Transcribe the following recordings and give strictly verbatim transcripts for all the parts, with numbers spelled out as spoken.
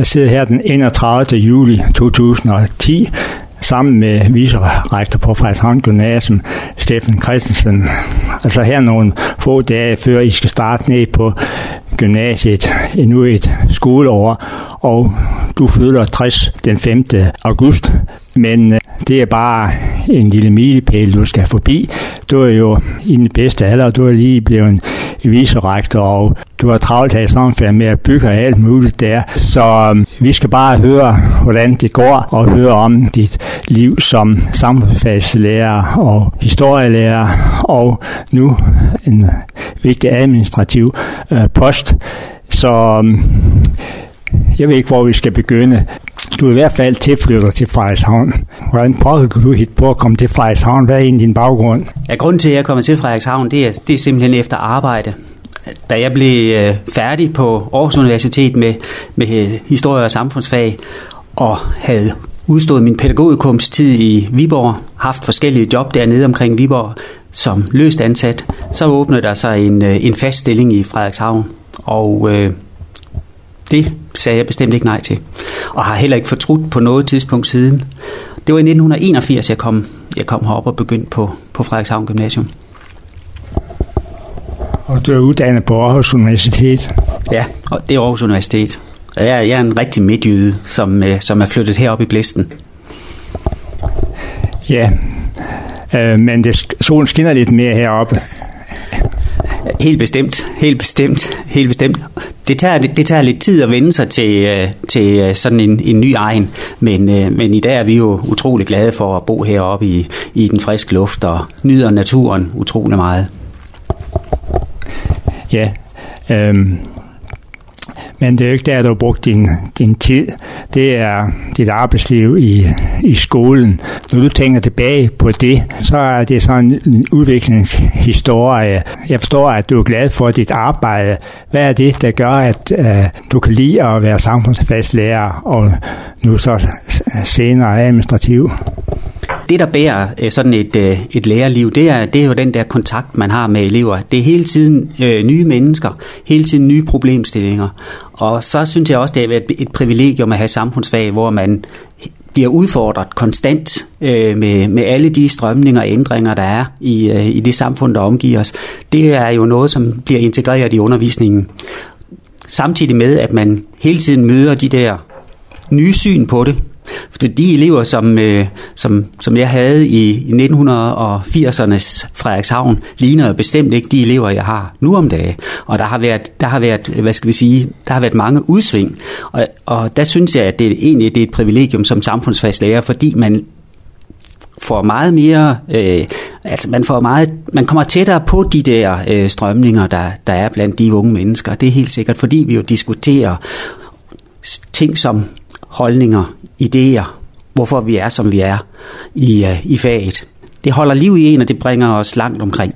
Jeg sidder her den enogtredivte juli to tusind og ti sammen med vicerektor på Frederikshavn Gymnasium, Steffen Christensen. Altså her nogle få dage før I skal starte ned på gymnasiet, endnu et skoleår, og du fylder tres den femte august. Men det er bare en lille milepæl, du skal forbi. Du er jo i den bedste alder, du er lige blevet vicerektor, og du har travlt her i samfundet med at bygge alt muligt der. Så vi skal bare høre, hvordan det går, og høre om dit liv som samfundsfagslærer og historielærer, og nu en vigtig administrativ øh, post. Så jeg ved ikke, hvor vi skal begynde. Du er i hvert fald tilflytter til Frederikshavn. Hvordan påvirker du hit på at komme til Frederikshavn? Hvad er egentlig din baggrund? Ja, grunden til, at jeg kommer til Frederikshavn, det er, det er simpelthen efter arbejde. Da jeg blev øh, færdig på Aarhus Universitet med, med historie og samfundsfag, og havde udstået min pædagogikumstid i Viborg, haft forskellige job dernede omkring Viborg som løst ansat, så åbnede der sig en, en fast stilling i Frederikshavn. Og øh, det sagde jeg bestemt ikke nej til, og har heller ikke fortrudt på noget tidspunkt siden. Det var i nitten enogfirs, jeg kom, jeg kom herop og begyndte på, på Frederikshavn Gymnasium. Og du er uddannet på Aarhus Universitet? Ja, og det er Aarhus Universitet. Jeg er, jeg er en rigtig midtjyde, som, som er flyttet herop i blæsten. Ja, øh, men det, solen skinner lidt mere heroppe. Helt bestemt, helt bestemt, helt bestemt. Det tager, det, det tager lidt tid at vende sig til, til sådan en, en ny egen, men, men i dag er vi jo utrolig glade for at bo heroppe i, i den friske luft og nyder naturen utrolig meget. Ja, øhm, men det er jo ikke der, du har brugt din, din tid. Det er dit arbejdsliv i, i skolen. Når du tænker tilbage på det, så er det sådan en udviklingshistorie. Jeg forstår, at du er glad for dit arbejde. Hvad er det, der gør, at uh, du kan lide at være samfundsfagslærer og nu så senere administrativ? Det, der bærer sådan et, et lærerliv, det er, det er jo den der kontakt, man har med elever. Det er hele tiden øh, nye mennesker, hele tiden nye problemstillinger. Og så synes jeg også, det er et, et privilegium at have samfundsfag, hvor man bliver udfordret konstant øh, med, med alle de strømninger og ændringer, der er i, øh, i det samfund, der omgiver os. Det er jo noget, som bliver integreret i undervisningen. Samtidig med, at man hele tiden møder de der nye syn på det. For de elever, som, øh, som, som jeg havde i nitten firsernes Frederikshavn, ligner bestemt ikke de elever, jeg har nu om dagen. Og der har været, der har været, hvad skal vi sige, der har været mange udsving. Og, og der synes jeg, at det egentlig det er et privilegium som samfundsfagslærer, fordi man får meget mere, øh, altså man får meget, man kommer tættere på de der øh, strømninger, der, der er blandt de unge mennesker. Det er helt sikkert, fordi vi jo diskuterer ting som holdninger, idéer, hvorfor vi er, som vi er i, uh, i faget. Det holder liv i en, og det bringer os langt omkring.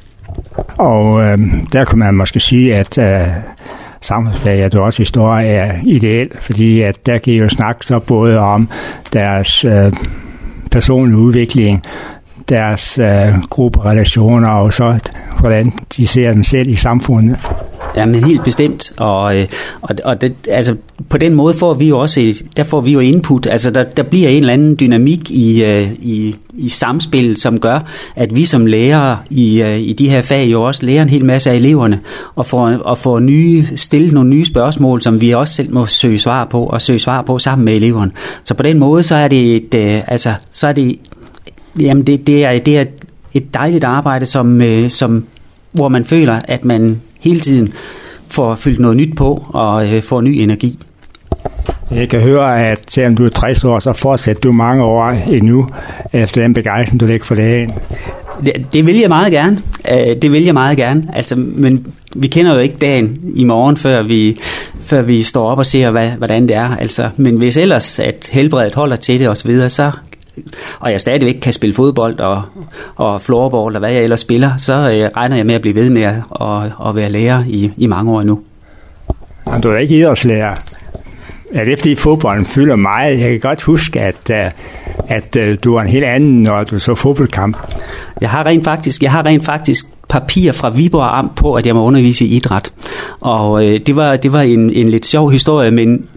Og øh, der kan man måske sige, at øh, samfundsfaget og også historie er ideelt, fordi at der kan jo snakke så både om deres øh, personlige udvikling, deres øh, grupperelationer og så hvordan de ser dem selv i samfundet. Jamen helt bestemt, og, og, og det, altså, på den måde får vi jo også, der får vi jo input, altså der, der bliver en eller anden dynamik i, i, i samspil, som gør, at vi som lærere i, i de her fag jo også lærer en hel masse af eleverne, og får, og får nye, stille nogle nye spørgsmål, som vi også selv må søge svar på, og søge svar på sammen med eleverne. Så på den måde, så er det et, altså, så er det, jamen det, det, er, det er et dejligt arbejde, som, som, hvor man føler, at man hele tiden får fyldt noget nyt på og øh, får ny energi. Jeg kan høre, at selvom du er tres år, så fortsætter du mange år endnu efter den begejstring, du lægger for dagen. Det, det vil jeg meget gerne. Uh, det vil jeg meget gerne. Altså, men vi kender jo ikke dagen i morgen, før vi, før vi står op og ser, hvad, hvordan det er. Altså, men hvis ellers at helbredet holder til det osv., så, så og jeg stadigvæk kan spille fodbold og, og floorball og hvad jeg ellers spiller, så øh, regner jeg med at blive ved med at, at, at være lærer i, i mange år endnu. Men du er ikke idrætslærer. Er det fordi fodbolden fylder meget? Jeg kan godt huske, at, at, at du var en helt anden, når du så fodboldkamp. Jeg har rent faktisk, jeg har rent faktisk papir fra Viborg Amt på, at jeg må undervise i idræt. Og øh, det var, det var en, en lidt sjov historie, men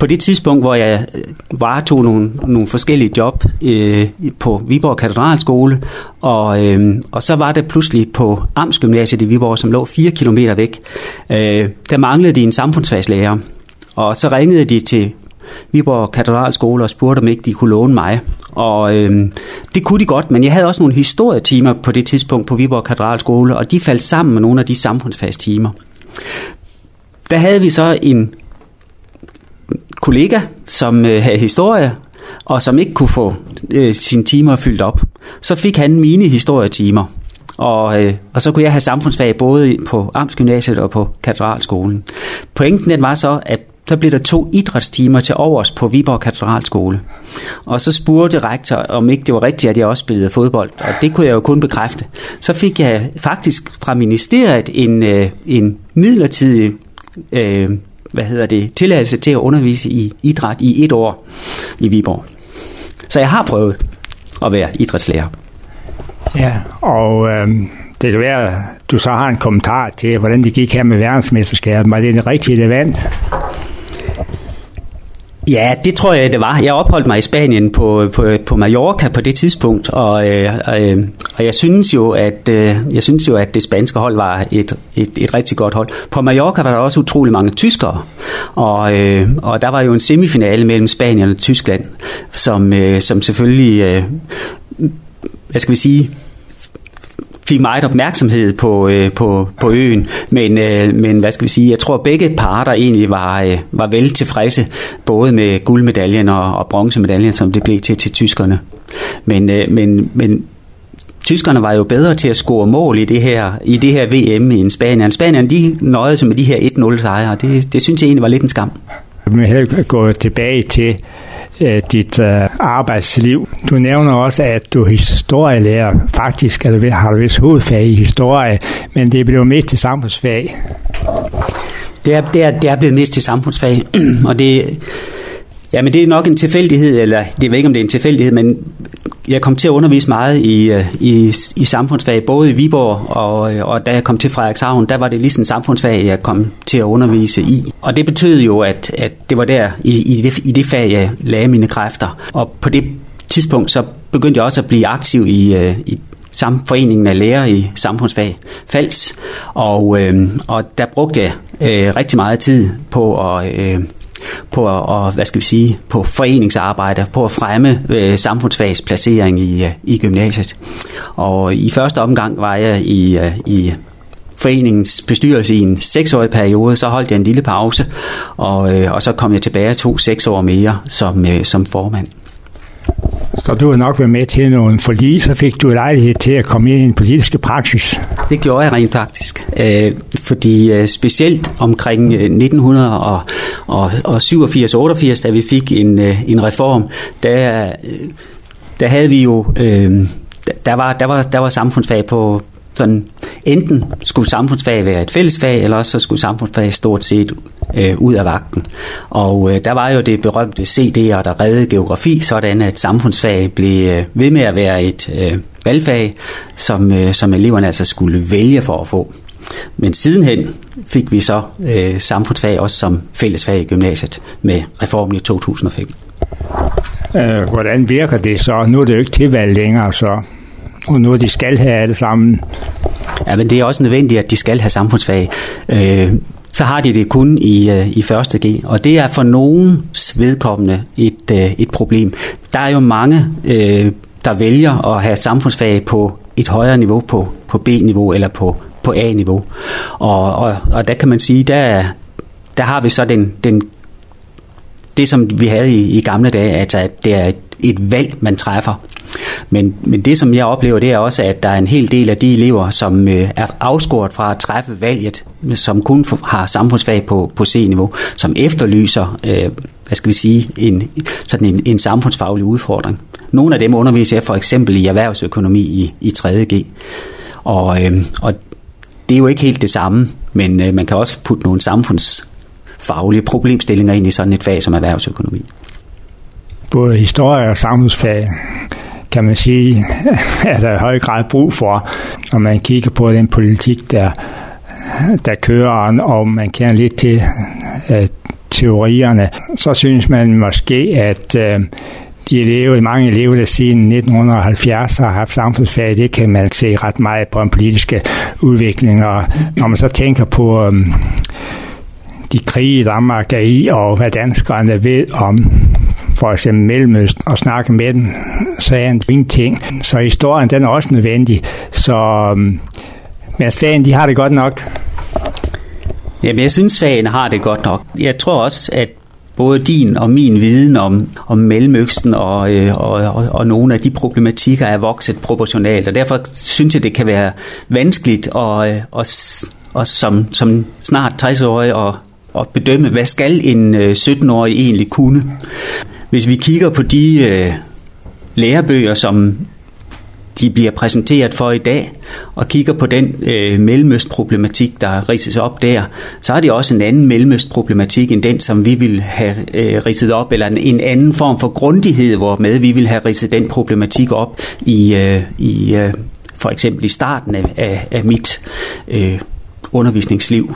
på det tidspunkt, hvor jeg varetog nogle, nogle forskellige job øh, på Viborg Katedralskole, og, øh, og så var det pludselig på Amtsgymnasiet i Viborg, som lå fire kilometer væk. Øh, der manglede de en samfundsfagslærer, og så ringede de til Viborg Katedralskole og spurgte, om ikke de kunne låne mig. Og øh, det kunne de godt, men jeg havde også nogle historietimer på det tidspunkt på Viborg Katedralskole, og de faldt sammen med nogle af de samfundsfagstimer. Der havde vi så en kollega, som øh, havde historie, og som ikke kunne få øh, sine timer fyldt op. Så fik han mine historietimer, og, øh, og så kunne jeg have samfundsfag både på Amtsgymnasiet og på Katedralskolen. Pointen den var så, at så blev der to idrætstimer til overs på Viborg Katedralskole. Og så spurgte rektor, om ikke det var rigtigt, at jeg også spillede fodbold. Og det kunne jeg jo kun bekræfte. Så fik jeg faktisk fra ministeriet en, øh, en midlertidig øh, hvad hedder det, tilladelse til at undervise i idræt i et år i Viborg. Så jeg har prøvet at være idrætslærer. Ja, og øh, det kan være, at du så har en kommentar til, hvordan det gik her med verdensmesterskabet. Var det det rigtige, det vandt? Ja, det tror jeg, det var. Jeg opholdt mig i Spanien på, på, på Mallorca på det tidspunkt, og, øh, øh, og jeg synes jo, at øh, jeg synes jo, at det spanske hold var et, et, et rigtig godt hold. På Mallorca var der også utrolig mange tyskere, og, øh, og der var jo en semifinale mellem Spanien og Tyskland, som, øh, som selvfølgelig, øh, hvad skal vi sige, fik meget opmærksomhed på, øh, på, på øen, men, øh, men hvad skal vi sige, jeg tror begge parter egentlig var, øh, var vel tilfredse, både med guldmedaljen og, og bronzemedaljen, som det blev til til tyskerne. Men, øh, men, men tyskerne var jo bedre til at score mål i det her, i det her V M end Spanien. Spanien, de nøjede sig med de her et nul sejre, det, det synes jeg egentlig var lidt en skam. Vi vil gå tilbage til dit uh, arbejdsliv. Du nævner også, at du er historielærer. Faktisk er du, har du vist hovedfag i historie, men det blev mest til samfundsfag. Det er, det er, det er blevet mest til samfundsfag, og det, ja, men det er nok en tilfældighed, eller det ved ikke, om det er en tilfældighed, men jeg kom til at undervise meget i, i, i samfundsfag, både i Viborg, og, og da jeg kom til Frederikshavn, der var det lige sådan samfundsfag, jeg kom til at undervise i. Og det betød jo, at, at det var der, i, i, det, i det fag, jeg lagde mine kræfter. Og på det tidspunkt, så begyndte jeg også at blive aktiv i, i foreningen af lærere i samfundsfag, Fals, og, øh, og der brugte jeg øh, rigtig meget tid på at... Øh, på at, hvad skal vi sige, på foreningsarbejde, på at fremme øh, samfundsfags placering i, øh, i gymnasiet. Og i første omgang var jeg i, øh, i foreningens bestyrelse i en seksårig periode, så holdt jeg en lille pause, og, øh, og så kom jeg tilbage to seks år mere som, øh, som formand. Så du har nok været med til nogle forlig, så fik du lejlighed til at komme ind i en politiske praksis. Det gjorde jeg rent faktisk, øh, fordi øh, specielt omkring nitten syvogfirs otteogfirs, da vi fik en, øh, en reform, der, øh, der havde vi jo, øh, der, var, der, var, der var samfundsfag på sådan, enten skulle samfundsfag være et fællesfag, eller også så skulle samfundsfag stort set øh, ud af vagten. Og øh, der var jo det berømte C D'er, der reddede geografi, sådan at samfundsfag blev øh, ved med at være et øh, valgfag, som, øh, som eleverne altså skulle vælge for at få. Men sidenhen fik vi så øh, samfundsfag også som fællesfag i gymnasiet med reformen i to tusind og fem. Øh, hvordan virker det så? Nu er det jo ikke tilvalg længere, så og nu de skal have alle sammen. Ja, men det er også nødvendigt, at de skal have samfundsfag. Øh, så har de det kun i, øh, i første G, og det er for nogens vedkommende et, øh, et problem. Der er jo mange, øh, der vælger at have samfundsfag på et højere niveau, på, på B-niveau eller på, på A-niveau. Og, og, og der kan man sige, der, der har vi så den, den, det, som vi havde i, i gamle dage, altså at det er et, et valg, man træffer. Men, men det, som jeg oplever, det er også, at der er en hel del af de elever, som øh, er afskåret fra at træffe valget, som kun har samfundsfag på, på C-niveau, som efterlyser, øh, hvad skal vi sige, en, sådan en, en samfundsfaglig udfordring. Nogle af dem underviser jeg for eksempel i erhvervsøkonomi i, i tredje G. Og, øh, og det er jo ikke helt det samme, men øh, man kan også putte nogle samfundsfaglige problemstillinger ind i sådan et fag som erhvervsøkonomi. Både historie og samfundsfag, kan man sige, er der i høj grad brug for, når man kigger på den politik, der, der kører, og man kender lidt til teorierne, så synes man måske, at øh, de elever, mange elever, der siden nitten halvfjerds har haft samfundsfag, det kan man se ret meget på den politiske udvikling. Og når man så tænker på øh, de krige, Danmark er i, og hvad danskerne ved om for eksempel Mellemøsten, og snakke med dem, så er det ingenting. Så historien, den er også nødvendig. Så øh, men fagene, de har det godt nok. Jamen, jeg synes, fagene har det godt nok. Jeg tror også, at både din og min viden om, om Mellemøsten og, øh, og, og, og nogle af de problematikker er vokset proportionalt, og derfor synes jeg, det kan være vanskeligt at, øh, og, og som, som snart tres-årig at, at bedømme, hvad skal en øh, sytten-årig egentlig kunne. Hvis vi kigger på de øh, lærebøger, som de bliver præsenteret for i dag, og kigger på den øh, mellemøstproblematik, der ridses op der, så er det også en anden mellemøstproblematik end den, som vi vil have øh, ridset op, eller en, en anden form for grundighed, hvormed vi vil have ridset den problematik op i, øh, i øh, for eksempel i starten af, af, af mit øh, undervisningsliv.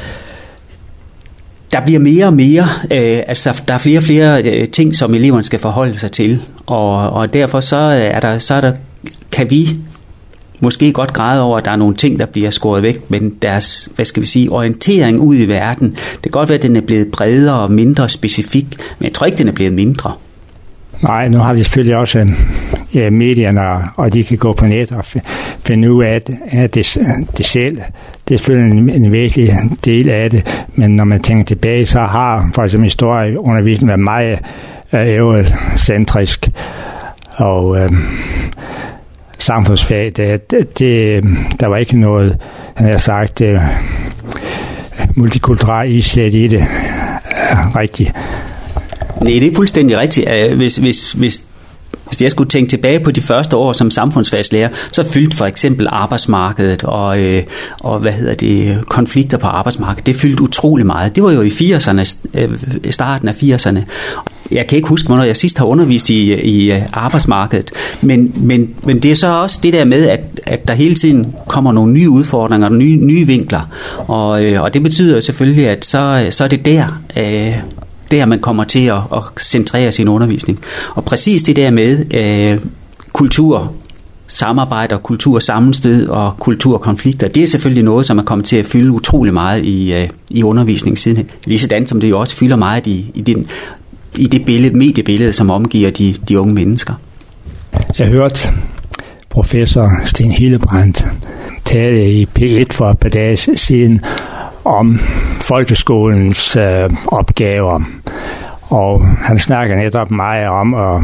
Der bliver mere og mere, øh, altså der er flere og flere øh, ting, som eleverne skal forholde sig til, og, og derfor så er der, så er der, kan vi måske godt græde over, at der er nogle ting, der bliver skåret væk, men deres, hvad skal vi sige, orientering ud i verden, det kan godt være, at den er blevet bredere og mindre specifik, men jeg tror ikke, den er blevet mindre. Nej, nu har de selvfølgelig også ja, medierne, og de kan gå på net og finde ud af, at det, det selv, det er selvfølgelig en, en væsentlig del af det, men når man tænker tilbage, så har for eksempel historieundervisningen været meget eurocentrisk, og øh, samfundsfag, det, det, der var ikke noget, han har sagt, det, multikulturelt islet i det rigtigt. Nej, det er fuldstændig rigtigt. Hvis, hvis, hvis, hvis jeg skulle tænke tilbage på de første år som samfundsfagslærer, så fyldte for eksempel arbejdsmarkedet og, øh, og hvad hedder det, konflikter på arbejdsmarkedet, det fyldte utrolig meget. Det var jo i firserne, øh, starten af firserne. Jeg kan ikke huske, hvornår jeg sidst har undervist i, i arbejdsmarkedet, men, men, men det er så også det der med, at, at der hele tiden kommer nogle nye udfordringer, nye, nye vinkler, og, øh, og det betyder selvfølgelig, at så, så er det der, øh, der man kommer til at, at centrere sin undervisning. Og præcis det der med øh, kultur, samarbejde og kultursammenstød og kulturkonflikter, det er selvfølgelig noget, som er kommet til at fylde utrolig meget i, øh, i undervisningen siden. Ligesådan som det jo også fylder meget i, i, den, i det billede, mediebillede, som omgiver de, de unge mennesker. Jeg hørte professor Sten Hildebrandt tale i P et for et par dage siden om folkeskolens øh, opgaver, og han snakker netop meget om at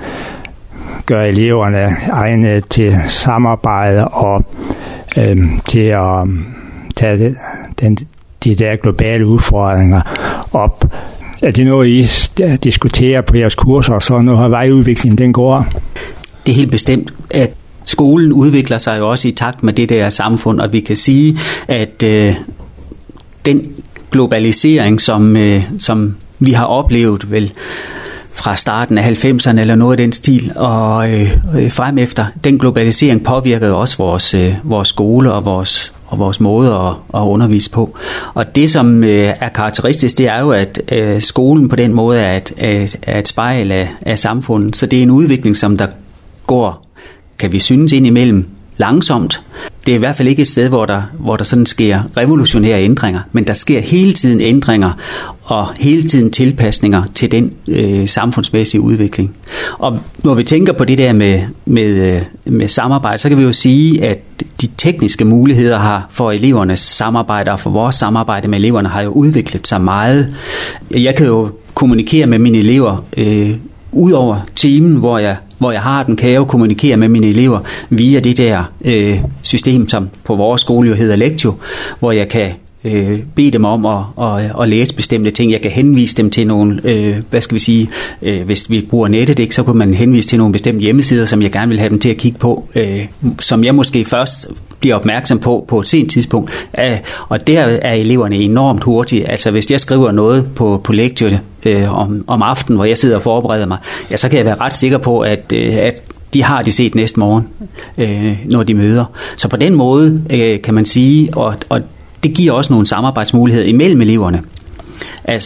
gøre eleverne egne til samarbejde og øh, til at tage det, den, de der globale udfordringer op. Er det noget, I diskuterer på jeres kurser, og så når vejudviklingen den går? Det er helt bestemt, at skolen udvikler sig jo også i takt med det der samfund, og vi kan sige, at øh, den globalisering, som, øh, som vi har oplevet vel fra starten af halvfemserne eller noget af den stil, og øh, frem efter, den globalisering påvirker jo også vores, øh, vores skole og vores, og vores måde at, at undervise på. Og det, som øh, er karakteristisk, det er jo, at øh, skolen på den måde er et, er et spejl af, af samfundet. Så det er en udvikling, som der går, kan vi synes, ind imellem langsomt. Det er i hvert fald ikke et sted, hvor der, hvor der sådan sker revolutionære ændringer, men der sker hele tiden ændringer og hele tiden tilpasninger til den øh, samfundsmæssige udvikling. Og når vi tænker på det der med, med, med samarbejde, så kan vi jo sige, at de tekniske muligheder har for elevernes samarbejde og for vores samarbejde med eleverne har jo udviklet sig meget. Jeg kan jo kommunikere med mine elever øh, ud over timen, hvor jeg hvor jeg har den, kan jeg jo kommunikere med mine elever via det der øh, system, som på vores skole jo hedder Lectio, hvor jeg kan øh, bede dem om at, at, at læse bestemte ting. Jeg kan henvise dem til nogle, øh, hvad skal vi sige, øh, hvis vi bruger nettet, ikke, så kan man henvise til nogle bestemte hjemmesider, som jeg gerne vil have dem til at kigge på, øh, som jeg måske først bliver opmærksom på på et sent tidspunkt. Øh, og der er eleverne enormt hurtige. Altså hvis jeg skriver noget på, på Lectio øh, om, om aftenen, hvor jeg sidder og forbereder mig, ja, så kan jeg være ret sikker på, at, øh, at de har de set næste morgen, øh, når de møder. Så på den måde øh, kan man sige, og, og det giver også nogle samarbejdsmuligheder imellem eleverne. Altså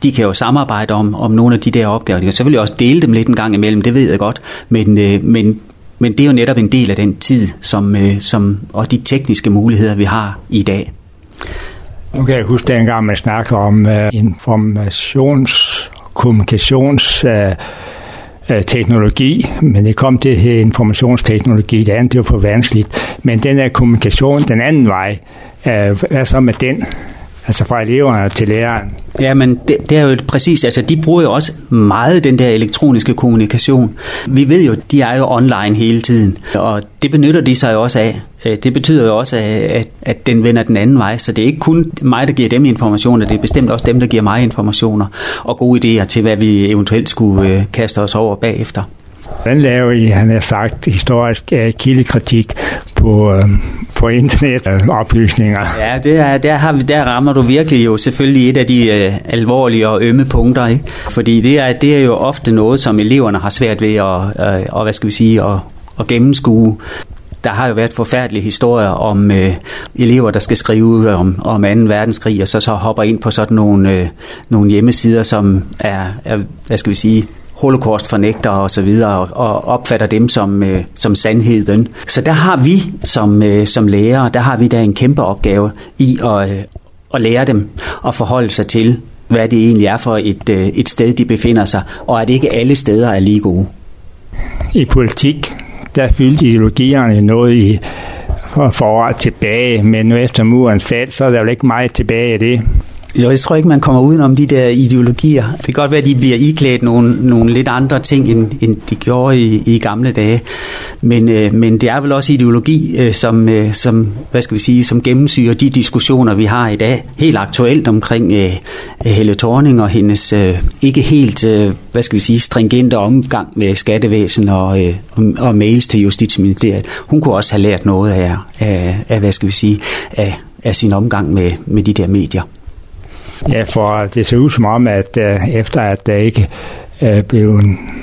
de kan jo samarbejde om, om nogle af de der opgaver. De kan selvfølgelig også dele dem lidt en gang imellem, det ved jeg godt, men, øh, men, men det er jo netop en del af den tid, som, øh, som, og de tekniske muligheder, vi har i dag. Nu kan jeg huske dengang, man snakker om uh, informations- og kommunikations... Uh, teknologi, men det kom til her informationsteknologi, det andet det var for vanskeligt. Men den her kommunikation, den anden vej, hvad er så med den? Altså fra eleverne til læreren. Ja, men det, det er jo præcis, altså de bruger jo også meget den der elektroniske kommunikation. Vi ved jo, de er jo online hele tiden, og det benytter de sig jo også af. Det betyder jo også, at, at den vender den anden vej, så det er ikke kun mig, der giver dem informationer, det er bestemt også dem, der giver mig informationer og gode idéer til, hvad vi eventuelt skulle kaste os over bagefter. Hvordan laver I, han har sagt, historisk uh, kildekritik på, uh, på internetoplysninger? Ja, det er, der, har vi, der rammer du virkelig jo selvfølgelig et af de uh, alvorlige og ømme punkter, ikke? Fordi det er, det er jo ofte noget, som eleverne har svært ved at, uh, og, hvad skal vi sige, at, at gennemskue. Der har jo været forfærdelige historier om øh, elever, der skal skrive om, om anden verdenskrig, og så, så hopper ind på sådan nogle, øh, nogle hjemmesider, som er, er, hvad skal vi sige, holocaust-fornægtere og så videre, og, og opfatter dem som, øh, som sandheden. Så der har vi som, øh, som lærere, der har vi da en kæmpe opgave i at, øh, at lære dem at forholde sig til, hvad det egentlig er for et, øh, et sted, de befinder sig, og at ikke alle steder er lige gode. I politik, der fyldte ideologierne noget i for år tilbage, men nu efter murens fald, så er der jo ikke meget tilbage af det. Jo, jeg tror ikke, man kommer udenom de der ideologier. Det kan godt være, at de bliver iklædt nogle, nogle lidt andre ting, end, end de gjorde i, i gamle dage. Men, øh, men det er vel også ideologi, øh, som, øh, som, hvad skal vi sige, som gennemsyrer de diskussioner, vi har i dag. Helt aktuelt omkring øh, Helle Thorning og hendes øh, ikke helt, øh, hvad skal vi sige, stringente omgang med skattevæsen og, øh, og mails til Justitsministeriet. Hun kunne også have lært noget af, af, af hvad skal vi sige, af, af sin omgang med, med de der medier. Ja, for det ser ud som om, at uh, efter at der ikke uh, blev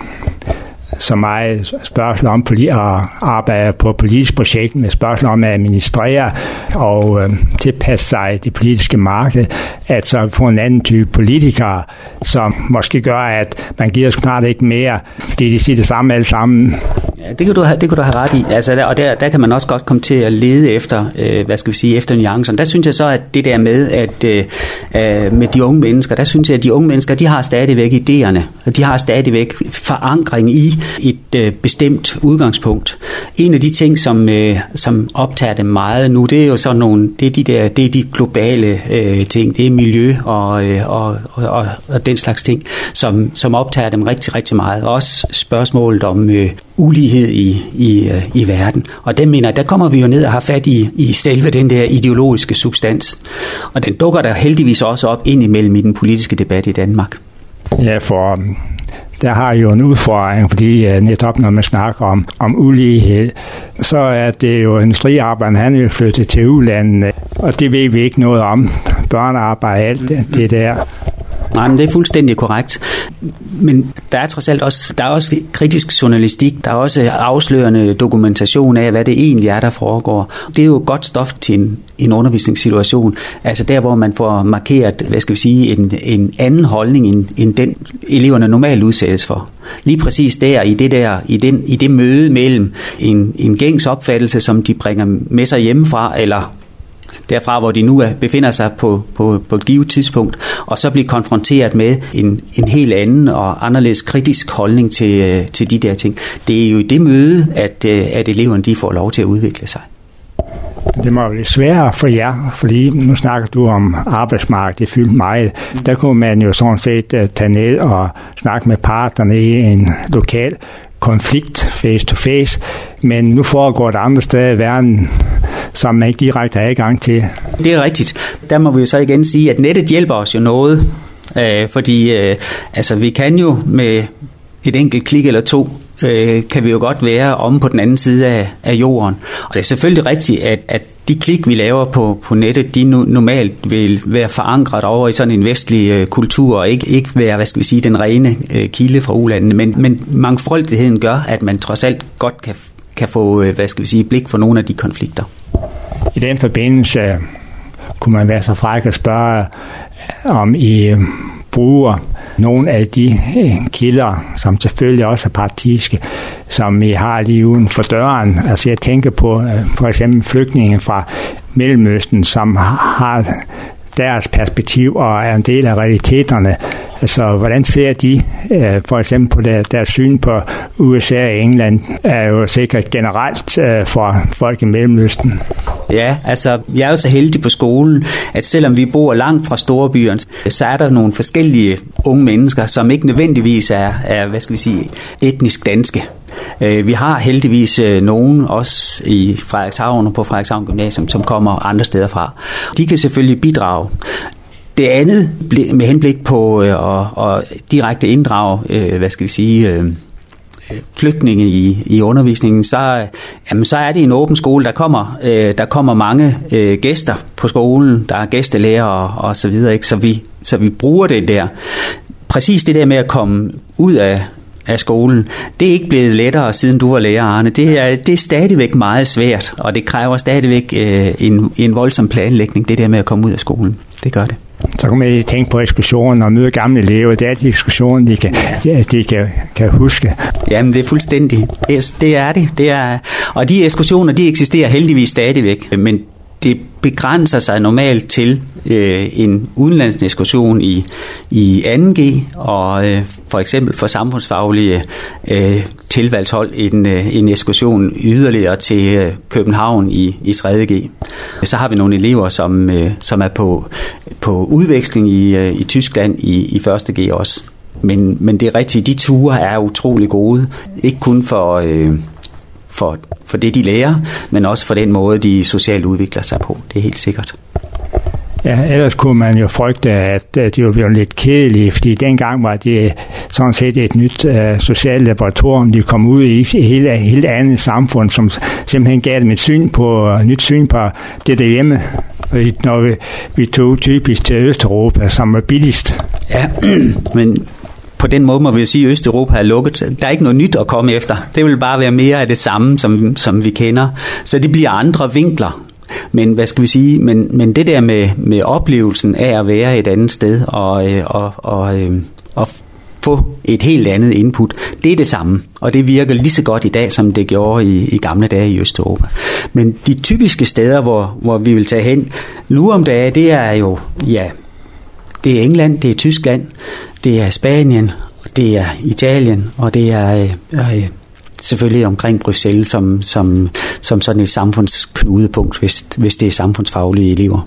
så meget spørgsmål om at arbejde på politisk projekt med spørgsmål om at administrere og uh, tilpasse sig det politiske marked, at så få en anden type politikere, som måske gør, at man giver snart ikke mere, fordi de siger det samme alle sammen. Ja, det kan du have, det kan du have ret i. Altså, der, og der, der kan man også godt komme til at lede efter, øh, hvad skal vi sige, efter nuancerne. Der synes jeg så, at det der med, at øh, med de unge mennesker, der synes jeg, at de unge mennesker, de har stadigvæk idéerne, og de har stadigvæk forankring i et øh, bestemt udgangspunkt. En af de ting, som, øh, som optager dem meget nu, det er jo sådan nogle, det er de der, det er de globale øh, ting, det er miljø og, øh, og, og, og den slags ting, som, som optager dem rigtig, rigtig meget. Også spørgsmålet om øh, ulighed i, i, i verden. Og den mener, der kommer vi jo ned og har fat i, i selve den der ideologiske substans. Og den dukker der heldigvis også op ind imellem i den politiske debat i Danmark. Ja, for der har jo en udfordring, fordi netop når man snakker om, om ulighed, så er det jo industriarbejderne, han vil flytte til udlandet, og det ved vi ikke noget om. Børnearbejde, alt det, det der. Nej, men det er fuldstændig korrekt. Men der er trods alt også, der er også kritisk journalistik, der er også afslørende dokumentation af, hvad det egentlig er, der foregår. Det er jo godt stof til en, en undervisningssituation. Altså der, hvor man får markeret, hvad skal vi sige, en, en anden holdning, end, end den eleverne normalt udsættes for. Lige præcis der, i det der, i, den, i det møde mellem en, en gængs opfattelse, som de bringer med sig hjemmefra, eller derfra, hvor de nu er, befinder sig på, på, på et givet tidspunkt, og så blive konfronteret med en, en helt anden og anderledes kritisk holdning til, til de der ting. Det er jo i det møde, at, at eleverne de får lov til at udvikle sig. Det må være sværere for jer, fordi nu snakker du om arbejdsmarkedet, det fyldt meget. Der kunne man jo sådan set tage ned og snakke med parterne i en lokal konflikt face to face, men nu foregår det andre steder i verden, som man ikke direkte har adgang til. Det er rigtigt. Der må vi jo så igen sige, at nettet hjælper os jo noget, øh, fordi øh, altså, vi kan jo med et enkelt klik eller to, øh, kan vi jo godt være omme på den anden side af, af jorden. Og det er selvfølgelig rigtigt, at, at de klik, vi laver på, på nettet, de nu, normalt vil være forankret over i sådan en vestlig øh, kultur, og ikke, ikke være, hvad skal vi sige, den rene øh, kilde fra ulandene. Men, men mangfoldigheden gør, at man trods alt godt kan, kan få, øh, hvad skal vi sige, blik for nogle af de konflikter. I den forbindelse kunne man være så fræk at spørge, om I bruger nogle af de kilder, som selvfølgelig også er praktiske, som vi har lige uden for døren. Altså jeg tænker på for eksempel flygtninge fra Mellemøsten, som har deres perspektiv og er en del af realiteterne. Altså, hvordan ser de øh, for eksempel på der, deres syn på U S A og England, er jo sikkert generelt øh, for folk i Mellemøsten. Ja, altså, jeg er jo så heldig på skolen, at selvom vi bor langt fra storbyerne, så er der nogle forskellige unge mennesker, som ikke nødvendigvis er, er hvad skal vi sige, etnisk danske. Vi har heldigvis nogen også i Frederikshavn og på Frederikshavn Gymnasium, som kommer andre steder fra. De kan selvfølgelig bidrage. Det andet med henblik på at, at direkte inddrage, hvad skal vi sige, flygtninge i, i undervisningen, så, jamen, så er det en åben skole. Der kommer, der kommer mange gæster på skolen, der er gæstelærer og, og så videre, ikke? Så vi, så vi bruger det der. Præcis det der med at komme ud af af skolen, det er ikke blevet lettere, siden du var lærer, Arne. Det er, det er stadigvæk meget svært, og det kræver stadigvæk øh, en, en voldsom planlægning, det der med at komme ud af skolen. Det gør det. Så kan man tænke på ekskursionen og møde gamle elever. Det er de ekskursioner, de kan, ja, de kan, kan huske. Jamen, det er fuldstændig. Det, det er det. det er, og de ekskursioner, de eksisterer heldigvis stadigvæk, men det begrænser sig normalt til øh, en udenlandsekskursion i, i anden G, og øh, for eksempel for samfundsfaglige øh, tilvalgshold en, øh, en ekskursion yderligere til øh, København i, i tredje G. Så har vi nogle elever, som, øh, som er på, på udveksling i, øh, i Tyskland i, i første G også. Men, men det er rigtigt, de ture er utrolig gode, ikke kun for... Øh, For, for det, de lærer, men også for den måde, de socialt udvikler sig på. Det er helt sikkert. Ja, ellers kunne man jo frygte, at de var blevet lidt kedelige, fordi dengang var det sådan set et nyt uh, socialt laboratorium. De kom ud i et helt, helt andet samfund, som simpelthen gav dem et syn på, uh, nyt syn på det derhjemme. Når vi, vi tog typisk til Østeuropa, som var billigst. Ja, men... På den måde må vi sige, at Østeuropa er lukket. Der er ikke noget nyt at komme efter. Det vil bare være mere af det samme, som, som vi kender. Så det bliver andre vinkler. Men hvad skal vi sige? Men, men det der med, med oplevelsen af at være et andet sted og, og, og, og få et helt andet input, det er det samme. Og det virker lige så godt i dag, som det gjorde i, i gamle dage i Østeuropa. Men de typiske steder, hvor, hvor vi vil tage hen nu om dagen, det er jo... ja. Det er England, det er Tyskland, det er Spanien, det er Italien, og det er øh, selvfølgelig omkring Bruxelles som, som, som sådan et samfundsknudepunkt, hvis, hvis det er samfundsfaglige elever.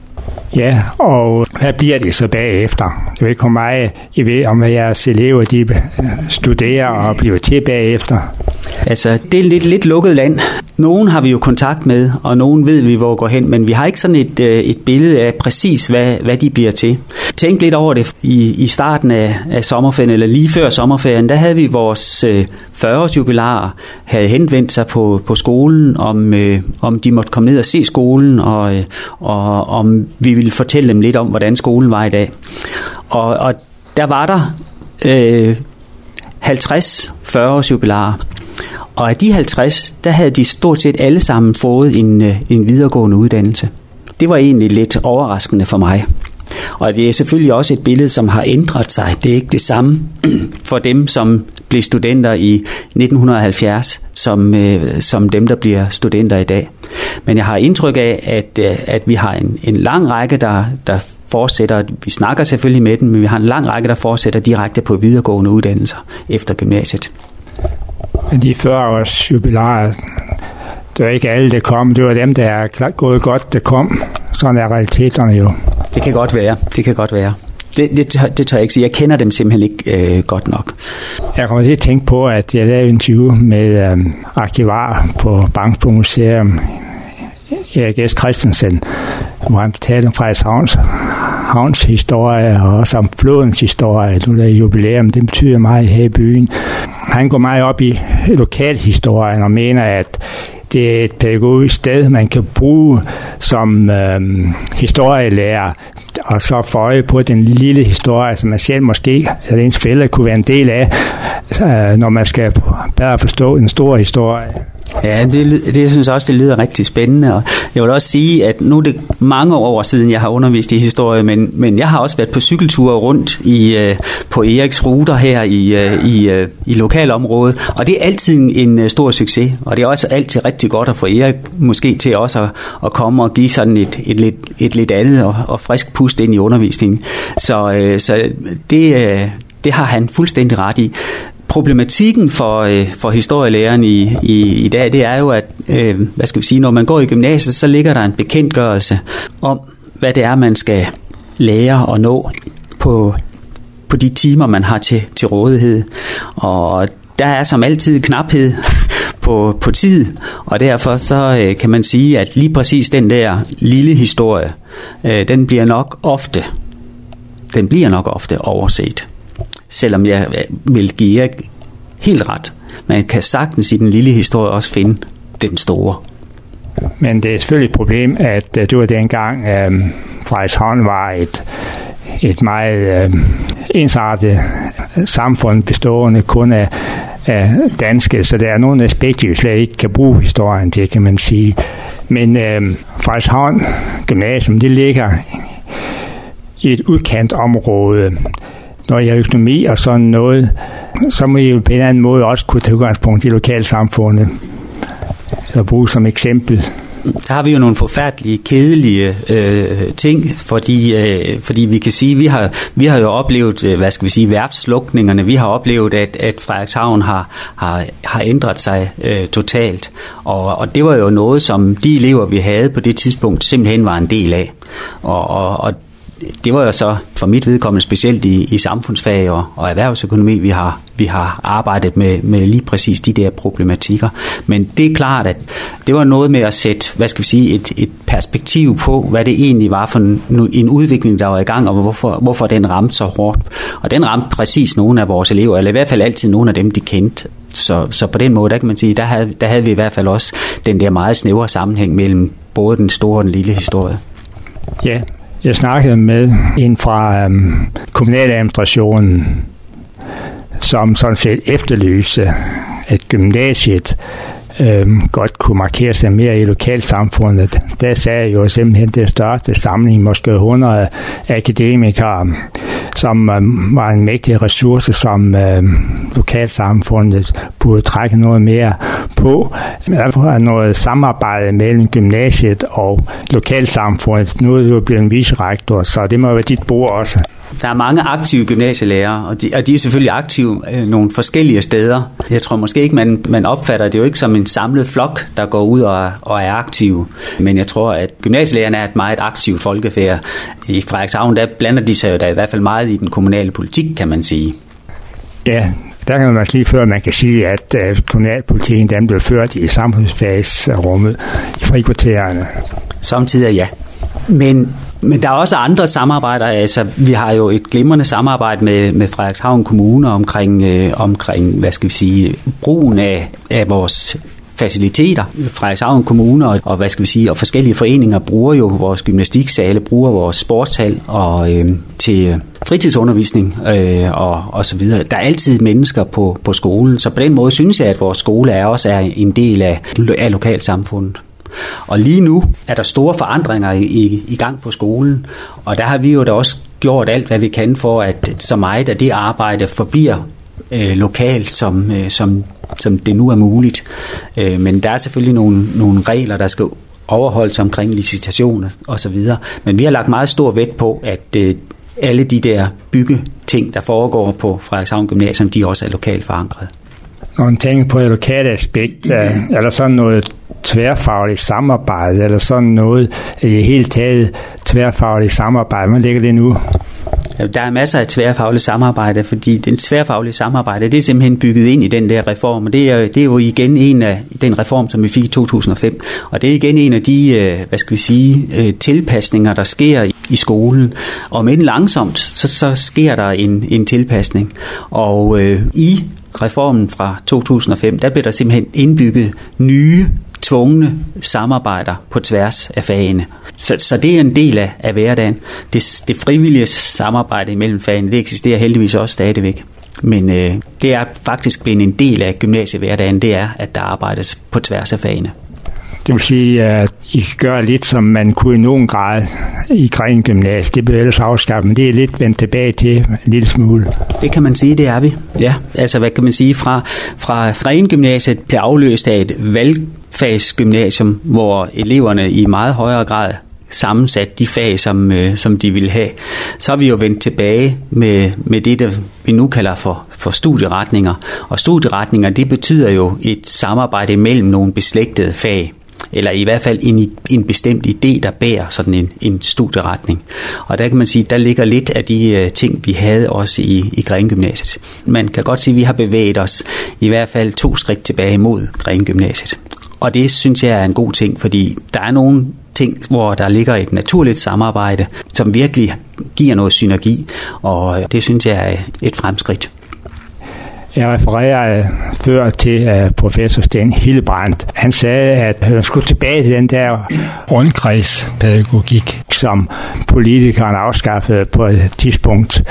Ja, og hvad bliver det så bagefter? Jeg ved ikke, hvor meget I ved om, at jeres elever de studerer og bliver til bagefter. Altså, det er lidt, lidt lukket land. Nogen har vi jo kontakt med, og nogen ved vi, hvor går hen, men vi har ikke sådan et, et billede af præcis, hvad, hvad de bliver til. Tænk lidt over det. I, i starten af, af sommerferien, eller lige før sommerferien, der havde vi vores øh, fyrre-års jubilarer, havde henvendt sig på, på skolen, om, øh, om de måtte komme ned og se skolen, og, øh, og om vi ville fortælle dem lidt om, hvordan skolen var i dag. Og, og der var der øh, halvtreds fyrre-års jubilarer. Og af de halvtreds, der havde de stort set alle sammen fået en, en videregående uddannelse. Det var egentlig lidt overraskende for mig. Og det er selvfølgelig også et billede, som har ændret sig. Det er ikke det samme for dem, som blev studenter i nitten halvfjerds, som, som dem, der bliver studenter i dag. Men jeg har indtryk af, at, at vi har en, en lang række, der, der fortsætter. Vi snakker selvfølgelig med dem, men vi har en lang række, der fortsætter direkte på videregående uddannelser efter gymnasiet. De fyrre års jubilæer, det var ikke alle, der kom. Det var dem, der er gået godt, der kom. Sådan er realiteterne jo. Det kan godt være. Det kan godt være. Det, det, det tør jeg ikke sige. Jeg kender dem simpelthen ikke øh, godt nok. Jeg kommer til at tænke på, at jeg lavede en interview med øh, arkivar på Bangsbo Museum, Erik S. Christensen, hvor han fortalte om Frederikshavns havns historie og også om flodens historie. Nu der jubilæum, det betyder meget her i byen. Han går meget op i lokalhistorien og mener, at det er et pædagogisk sted, man kan bruge som øhm, historielærer, og så få øje på den lille historie, som man selv måske, eller ens fælder, kunne være en del af, øh, når man skal bedre forstå en stor historie. Ja, det, det jeg synes også, det lyder rigtig spændende, og jeg vil også sige, at nu er det mange år siden, jeg har undervist i historie, men, men jeg har også været på cykelture rundt i, på Eriks ruter her i, i, i lokalområdet, og det er altid en, en stor succes, og det er også altid rigtig godt at få Erik måske til også at, at komme og give sådan et, et, et, et lidt andet og, og frisk pust ind i undervisningen. Så, så det, det har han fuldstændig ret i. Problematikken for, øh, for historielæreren i, i, i dag, det er jo, at øh, hvad skal vi sige, når man går i gymnasiet, så ligger der en bekendtgørelse om, hvad det er, man skal lære og nå på, på de timer, man har til, til rådighed. Og der er som altid knaphed på, på tid, og derfor så øh, kan man sige, at lige præcis den der lille historie, øh, den bliver nok ofte, den bliver nok ofte overset. Selvom jeg vil give jer helt ret. Man kan sagtens i den lille historie også finde den store. Men det er selvfølgelig et problem, at det var dengang, at øh, Frederikshavn var et, et meget øh, ensartet samfund, bestående kun af, af danske, så der er nogle aspekter, vi slet ikke kan bruge historien til, kan man sige. Men øh, Frederikshavn Gymnasium, det ligger i et udkantområde. Når jeg har økonomi og sådan noget, så må I jo på en eller anden måde også kunne tage udgangspunkt i lokalsamfundet, eller bruge som eksempel. Der har vi jo nogle forfærdelige, kedelige øh, ting, fordi, øh, fordi vi kan sige, vi har vi har jo oplevet, øh, hvad skal vi sige, værftslukningerne. Vi har oplevet, at, at Frederikshavn har, har, har ændret sig øh, totalt. Og, og det var jo noget, som de elever, vi havde på det tidspunkt, simpelthen var en del af. Og, og, og det var jo så for mit vedkommende specielt i, i samfundsfag og, og erhvervsøkonomi, vi har, vi har arbejdet med, med lige præcis de der problematikker. Men det er klart, at det var noget med at sætte, hvad skal vi sige, et, et perspektiv på, hvad det egentlig var for en, en udvikling, der var i gang, og hvorfor, hvorfor den ramte så hårdt. Og den ramte præcis nogle af vores elever, eller i hvert fald altid nogle af dem, de kendte. Så, så på den måde, der kan man sige, der havde, der havde vi i hvert fald også den der meget snævre sammenhæng mellem både den store og den lille historie. Ja. Jeg snakkede med en fra øhm, kommunaladministrationen, som sådan set efterlyste, at gymnasiet øhm, godt kunne markere sig mere i lokalsamfundet. Der sagde jeg jo simpelthen det største samling, måske hundrede akademikere, som øhm, var en mægtig ressource, som øhm, lokalsamfundet burde trække noget mere på. Der var noget samarbejde mellem gymnasiet og lokalsamfundet. Nu er det jo blevet en vicerektor, så det må være dit bord også. Der er mange aktive gymnasielærere, og de, og de er selvfølgelig aktive øh, nogle forskellige steder. Jeg tror måske ikke, man, man opfatter det jo ikke som en samlet flok, der går ud og, og er aktive. Men jeg tror, at gymnasielærerne er et meget aktivt folkefærd. I Frederikshavn, der blander de sig jo der i hvert fald meget i den kommunale politik, kan man sige. Ja, der kan man også lige før, man kan sige, at uh, kommunalpolitikken den blev ført i samfundsfagsrummet i frikvartererne. Samtidig ja. Men, men der er også andre samarbejder. Altså, vi har jo et glimrende samarbejde med, med Frederikshavn Kommune omkring, øh, omkring, hvad skal vi sige, brugen af, af vores faciliteter. Frederikshavn Kommune og, og hvad skal vi sige, og forskellige foreninger bruger jo vores gymnastiksale, bruger vores sportshal og øh, til fritidsundervisning øh, og, og så videre. Der er altid mennesker på, på skolen, så på den måde synes jeg, at vores skole er også er en del af, af lokalsamfundet. Og lige nu er der store forandringer i, i, i gang på skolen, og der har vi jo da også gjort alt, hvad vi kan for, at så meget af det arbejde forbliver øh, lokalt, som, øh, som, som det nu er muligt. Øh, men der er selvfølgelig nogle, nogle regler, der skal overholdes omkring licitationer og så videre. Men vi har lagt meget stor vægt på, at øh, alle de der byggeting, der foregår på Frederikshavn Gymnasium, de også er lokalt forankret. Når man tænker på et lokalt aspekt, er der sådan noget tværfagligt samarbejde, eller sådan noget i hele taget tværfagligt samarbejde? Hvordan ligger det nu? Der er masser af tværfagligt samarbejde, fordi den tværfaglige samarbejde, det er simpelthen bygget ind i den der reform, og det er, det er jo igen en af den reform, som vi fik i to tusind og fem, og det er igen en af de, hvad skal vi sige, tilpasninger, der sker i skolen, og men langsomt, så, så sker der en, en tilpasning, og øh, i reformen fra to tusind og fem, der blev der simpelthen indbygget nye tvungne samarbejder på tværs af fagene. Så, så det er en del af, af hverdagen. Det, det frivillige samarbejde imellem fagene, det eksisterer heldigvis også stadigvæk. Men øh, det er faktisk blevet en del af gymnasiehverdagen, det er, at der arbejdes på tværs af fagene. Det vil sige, at I kan gøre lidt, som man kunne i nogen grad i Grene Gymnasiet. Det bliver ellers afskaffet, men det er lidt vendt tilbage til en lille smule. Det kan man sige, det er vi. Ja, altså hvad kan man sige, fra, fra Grene Gymnasiet bliver afløst af et valgfagsgymnasium, hvor eleverne i meget højere grad sammensat de fag, som, øh, som de ville have. Så er vi jo vendt tilbage med, med det, der vi nu kalder for, for studieretninger. Og studieretninger, det betyder jo et samarbejde mellem nogle beslægtede fag, eller i hvert fald en, en bestemt idé, der bærer sådan en, en studieretning. Og der kan man sige, der ligger lidt af de uh, ting, vi havde også i, i Grene Gymnasiet. Man kan godt sige, at vi har bevæget os i hvert fald to skridt tilbage mod Grene Gymnasiet. Og det synes jeg er en god ting, fordi der er nogle ting, hvor der ligger et naturligt samarbejde, som virkelig giver noget synergi, og det synes jeg er et fremskridt. Jeg refererede før til uh, professor Sten Hildebrandt. Han sagde, at han skulle tilbage til den der rundkredspædagogik, som politikerne afskaffede på et tidspunkt.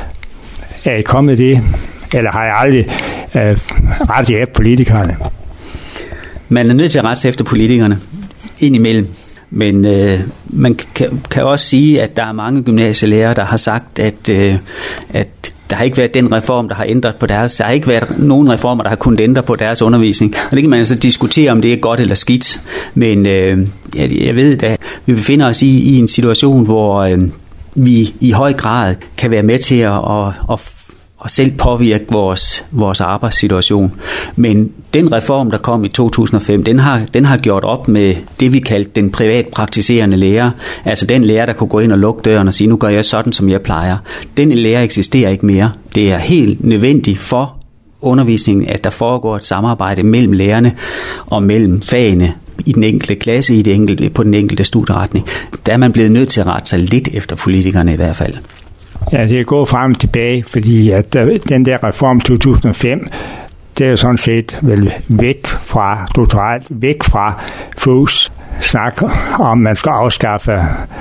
Er I kommet det, eller har jeg aldrig uh, rettet efter politikerne? Man er nødt til at rette efter politikerne indimellem. Men øh, man kan, kan også sige, at der er mange gymnasielærere, der har sagt, at, øh, at der har ikke været den reform, der har ændret på deres. Der har ikke været nogen reformer, der har kunnet ændre på deres undervisning. Og det kan man altså diskutere, om det er godt eller skidt. Men øh, jeg, jeg ved, at vi befinder os i, i en situation, hvor øh, vi i høj grad kan være med til at, at, at og selv påvirke vores, vores arbejdssituation. Men den reform, der kom i to tusind og fem, den har, den har gjort op med det, vi kaldte den privatpraktiserende lærer. Altså den lærer, der kunne gå ind og lukke døren og sige, nu gør jeg sådan, som jeg plejer. Den lærer eksisterer ikke mere. Det er helt nødvendigt for undervisningen, at der foregår et samarbejde mellem lærerne og mellem fagene i den enkelte klasse, i det enkelte, på den enkelte studieretning. Der er man blevet nødt til at rette sig lidt efter politikerne i hvert fald. Ja, det er gået frem og tilbage, fordi at den der reform to tusind og fem, det er jo sådan set vel væk fra, strukturelt væk fra Foghs snak om, man skal afskaffe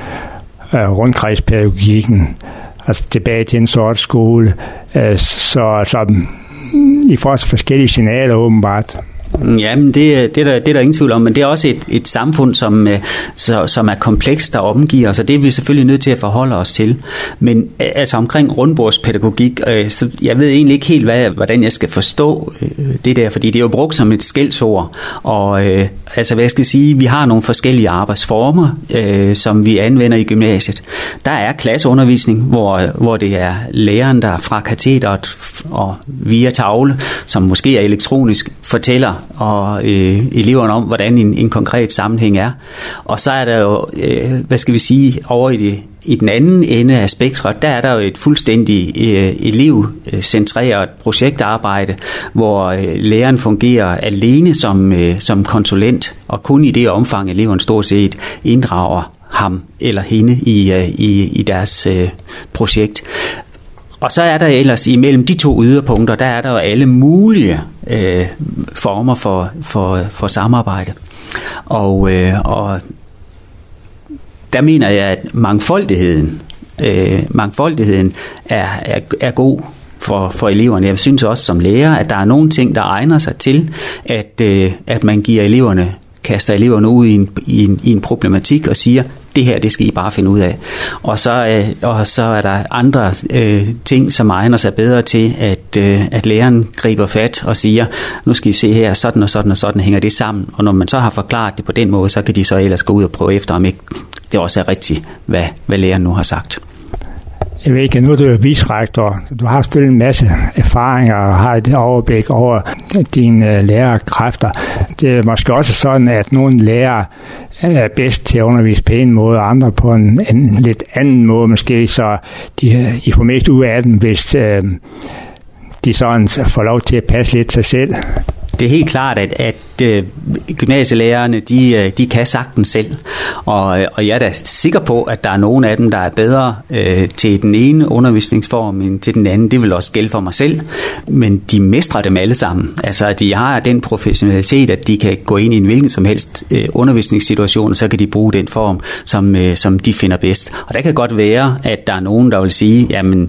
uh, rundkredspædagogikken, altså tilbage til en sort skole, uh, så, så I får forskellige signaler åbenbart. Jamen, det, det, er der, det er der ingen tvivl om, men det er også et, et samfund, som, så, som er komplekst, der omgiver os, og det er vi selvfølgelig nødt til at forholde os til. Men altså omkring rundbordspædagogik, øh, så jeg ved egentlig ikke helt, hvad, hvordan jeg skal forstå øh, det der, fordi det er jo brugt som et skældsord, og øh, altså hvad jeg skal sige, vi har nogle forskellige arbejdsformer, øh, som vi anvender i gymnasiet. Der er klasseundervisning, hvor, hvor det er læreren, der fra katedret og via tavle, som måske er elektronisk, fortæller og øh, eleverne om, hvordan en, en konkret sammenhæng er. Og så er der jo, øh, hvad skal vi sige, over i, det, i den anden ende af spektret, der er der jo et fuldstændig øh, elevcentreret projektarbejde, hvor øh, læreren fungerer alene som, øh, som konsulent, og kun i det omfang, eleven stort set inddrager ham eller hende i, øh, i, i deres øh, projekt. Og så er der ellers imellem de to yderpunkter, der er der jo alle mulige øh, former for, for, for samarbejde. Og, øh, og der mener jeg, at mangfoldigheden, øh, mangfoldigheden er, er, er god for, for eleverne. Jeg synes også som lærer, at der er nogle ting, der egner sig til, at, øh, at man giver eleverne, kaster eleverne ud i en, i en, i en problematik og siger, det her, det skal I bare finde ud af. Og så, øh, og så er der andre øh, ting, som egner sig bedre til, at, øh, at læreren griber fat og siger, nu skal I se her, sådan og sådan og sådan hænger det sammen. Og når man så har forklaret det på den måde, så kan de så ellers gå ud og prøve efter, om ikke det også er rigtigt, hvad, hvad læreren nu har sagt. Jeg ved ikke, nu er du vicerektor. Du har selvfølgelig en masse erfaringer og har et overblik over dine lærerkræfter. Det er måske også sådan, at nogle lærere er bedst til at undervise på en måde, og andre på en, en lidt anden måde måske, så de, I får mest ud af dem, hvis øh, de sådan får lov til at passe lidt sig selv. Det er helt klart, at, at øh, gymnasielærerne, de, de kan sagtens selv, og, og jeg er da sikker på, at der er nogle af dem, der er bedre øh, til den ene undervisningsform end til den anden. Det vil også gælde for mig selv, men de mestrer dem alle sammen. Altså, de har den professionalitet, at de kan gå ind i en hvilken som helst øh, undervisningssituation, og så kan de bruge den form, som, øh, som de finder bedst. Og der kan godt være, at der er nogen, der vil sige, jamen,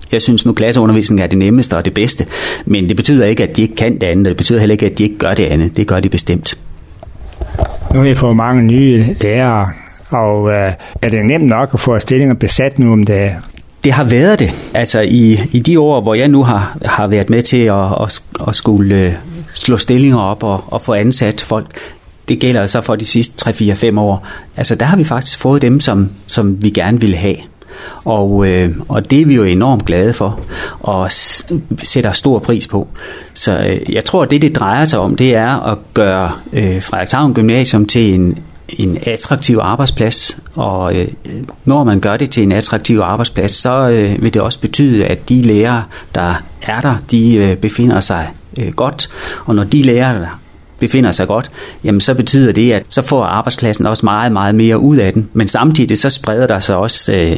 Jeg synes nu, klasseundervisning er det nemmeste og det bedste, men det betyder ikke, at de ikke kan det andet, og det betyder heller ikke, at de ikke gør det andet. Det gør de bestemt. Nu har I fået mange nye lærere, og øh, er det nemt nok at få stillinger besat nu om dagen? Det har været det. Altså i, i de år, hvor jeg nu har, har været med til at, at, at skulle øh, slå stillinger op og, og få ansat folk, det gælder så for de sidste tre, fire, fem år. Altså der har vi faktisk fået dem, som, som vi gerne ville have. Og, øh, og det er vi jo enormt glade for og s- sætter stor pris på. Så øh, jeg tror, at det det drejer sig om, det er at gøre øh, Frederikshavn Gymnasium til en, en attraktiv arbejdsplads. Og øh, når man gør det til en attraktiv arbejdsplads, så øh, vil det også betyde, at de lærere, der er der, de øh, befinder sig øh, godt. Og når de lærere, der befinder sig godt, jamen så betyder det, at så får arbejdspladsen også meget, meget mere ud af den. Men samtidig så spreder der sig også øh,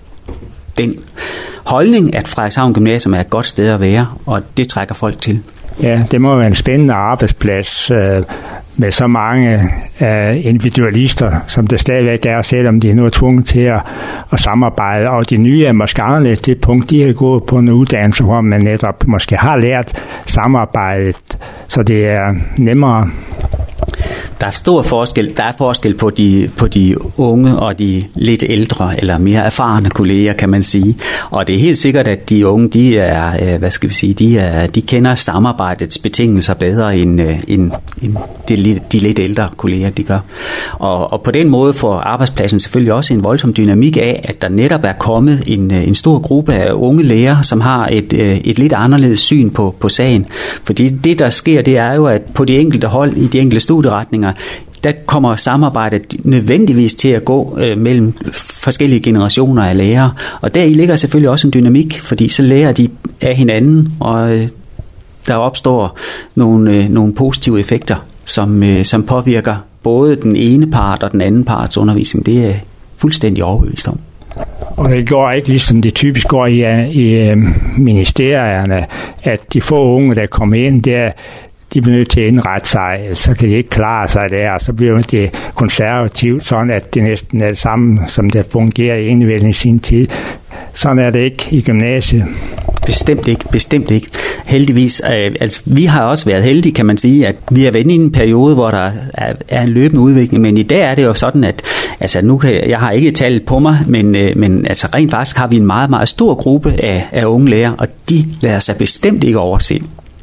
den holdning, at Frederikshavn Gymnasium er et godt sted at være, og det trækker folk til. Ja, det må være en spændende arbejdsplads øh, med så mange øh, individualister, som det stadigvæk er, selvom de nu er tvunget til at, at samarbejde. Og de nye er måske anderledes det punkt, de har gået på en uddannelse, hvor man netop måske har lært samarbejdet, så det er nemmere. Der er stor forskel. Der er forskel på de, på de unge og de lidt ældre eller mere erfarne kolleger, kan man sige. Og det er helt sikkert, at de unge, de er, hvad skal vi sige, de, er, de kender samarbejdets betingelser bedre end, end, end de, de lidt ældre kolleger, de gør. Og, og på den måde får arbejdspladsen selvfølgelig også en voldsom dynamik af, at der netop er kommet en, en stor gruppe af unge lærere, som har et, et lidt anderledes syn på, på sagen. Fordi det, der sker, det er jo, at på de enkelte hold i de enkelte studieretninger, der kommer samarbejdet nødvendigvis til at gå øh, mellem forskellige generationer af lærere. Og deri ligger selvfølgelig også en dynamik, fordi så lærer de af hinanden, og øh, der opstår nogle, øh, nogle positive effekter, som, øh, som påvirker både den ene part og den anden parts undervisning. Det er fuldstændig overbevist om. Og det går ikke ligesom det typisk går i, i ministerierne, at de få unge, der kommer ind, der de bliver nødt til at indrette sig, så kan de ikke klare sig der, og så bliver det konservativt, sådan at det næsten er det samme, som det fungerer i indvælden i sin tid. Sådan er det ikke i gymnasiet. Bestemt ikke, bestemt ikke. Heldigvis, øh, altså vi har også været heldige, kan man sige, at vi er været i en periode, hvor der er, er en løbende udvikling, men i dag er det jo sådan, at altså nu kan jeg, jeg har ikke tallet på mig, men, øh, men altså rent faktisk har vi en meget, meget stor gruppe af, af unge lærere, og de lader sig bestemt ikke overse.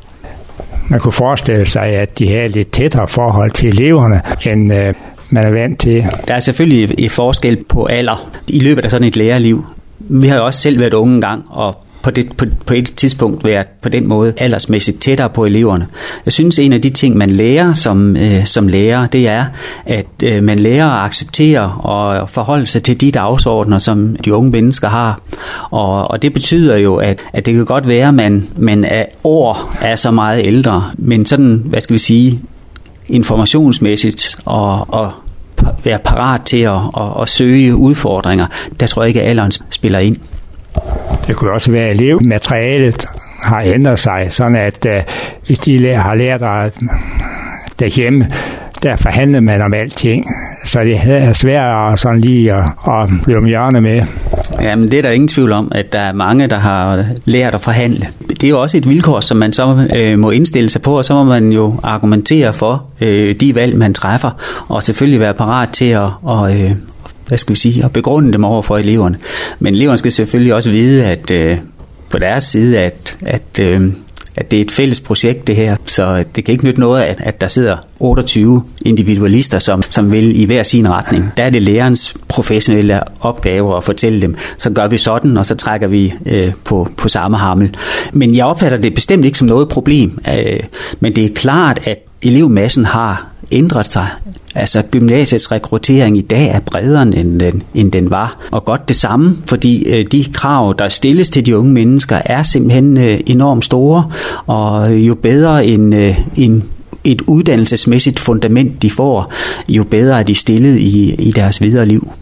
Man kunne forestille sig, at de har lidt tættere forhold til eleverne, end øh, man er vant til. Der er selvfølgelig et forskel på alder i løbet af sådan et lærerliv. Vi har jo også selv været unge engang, og på, det, på, på et tidspunkt været på den måde aldersmæssigt tættere på eleverne. Jeg synes, en af de ting, man lærer som, øh, som lærer, det er, at øh, man lærer at acceptere og forholde sig til de dagsordner, som de unge mennesker har. Og, og det betyder jo, at, at det kan godt være, at man, man er år er så meget ældre, men sådan, hvad skal vi sige, informationsmæssigt og, og være parat til at, at, at søge udfordringer, der tror jeg ikke, at alderen spiller ind. Det kunne også være, at elevmaterialet har ændret sig, sådan at uh, hvis de har lært at derhjemme, der forhandler man om alting, så det er svært sådan lige at, at blive om hjørne med. Jamen det er der ingen tvivl om, at der er mange, der har lært at forhandle. Det er jo også et vilkår, som man så øh, må indstille sig på, og så må man jo argumentere for øh, de valg, man træffer, og selvfølgelig være parat til at og, øh, hvad skal vi sige, at begrunde dem over for eleverne. Men eleverne skal selvfølgelig også vide, at øh, på deres side, at, at, øh, at det er et fælles projekt det her, så det kan ikke nytte noget, at, at der sidder otteogtyve individualister, som, som vil i hver sin retning. Der er det lærerens professionelle opgave at fortælle dem, så gør vi sådan, og så trækker vi øh, på, på samme hammel. Men jeg opfatter det bestemt ikke som noget problem, øh, men det er klart, at elevmassen har ændret sig. Altså gymnasiets rekruttering i dag er bredere end den, end den var. Og godt det samme, fordi øh, de krav, der stilles til de unge mennesker, er simpelthen øh, enormt store, og jo bedre en, øh, en, et uddannelsesmæssigt fundament de får, jo bedre er de stillet i, i deres videre liv.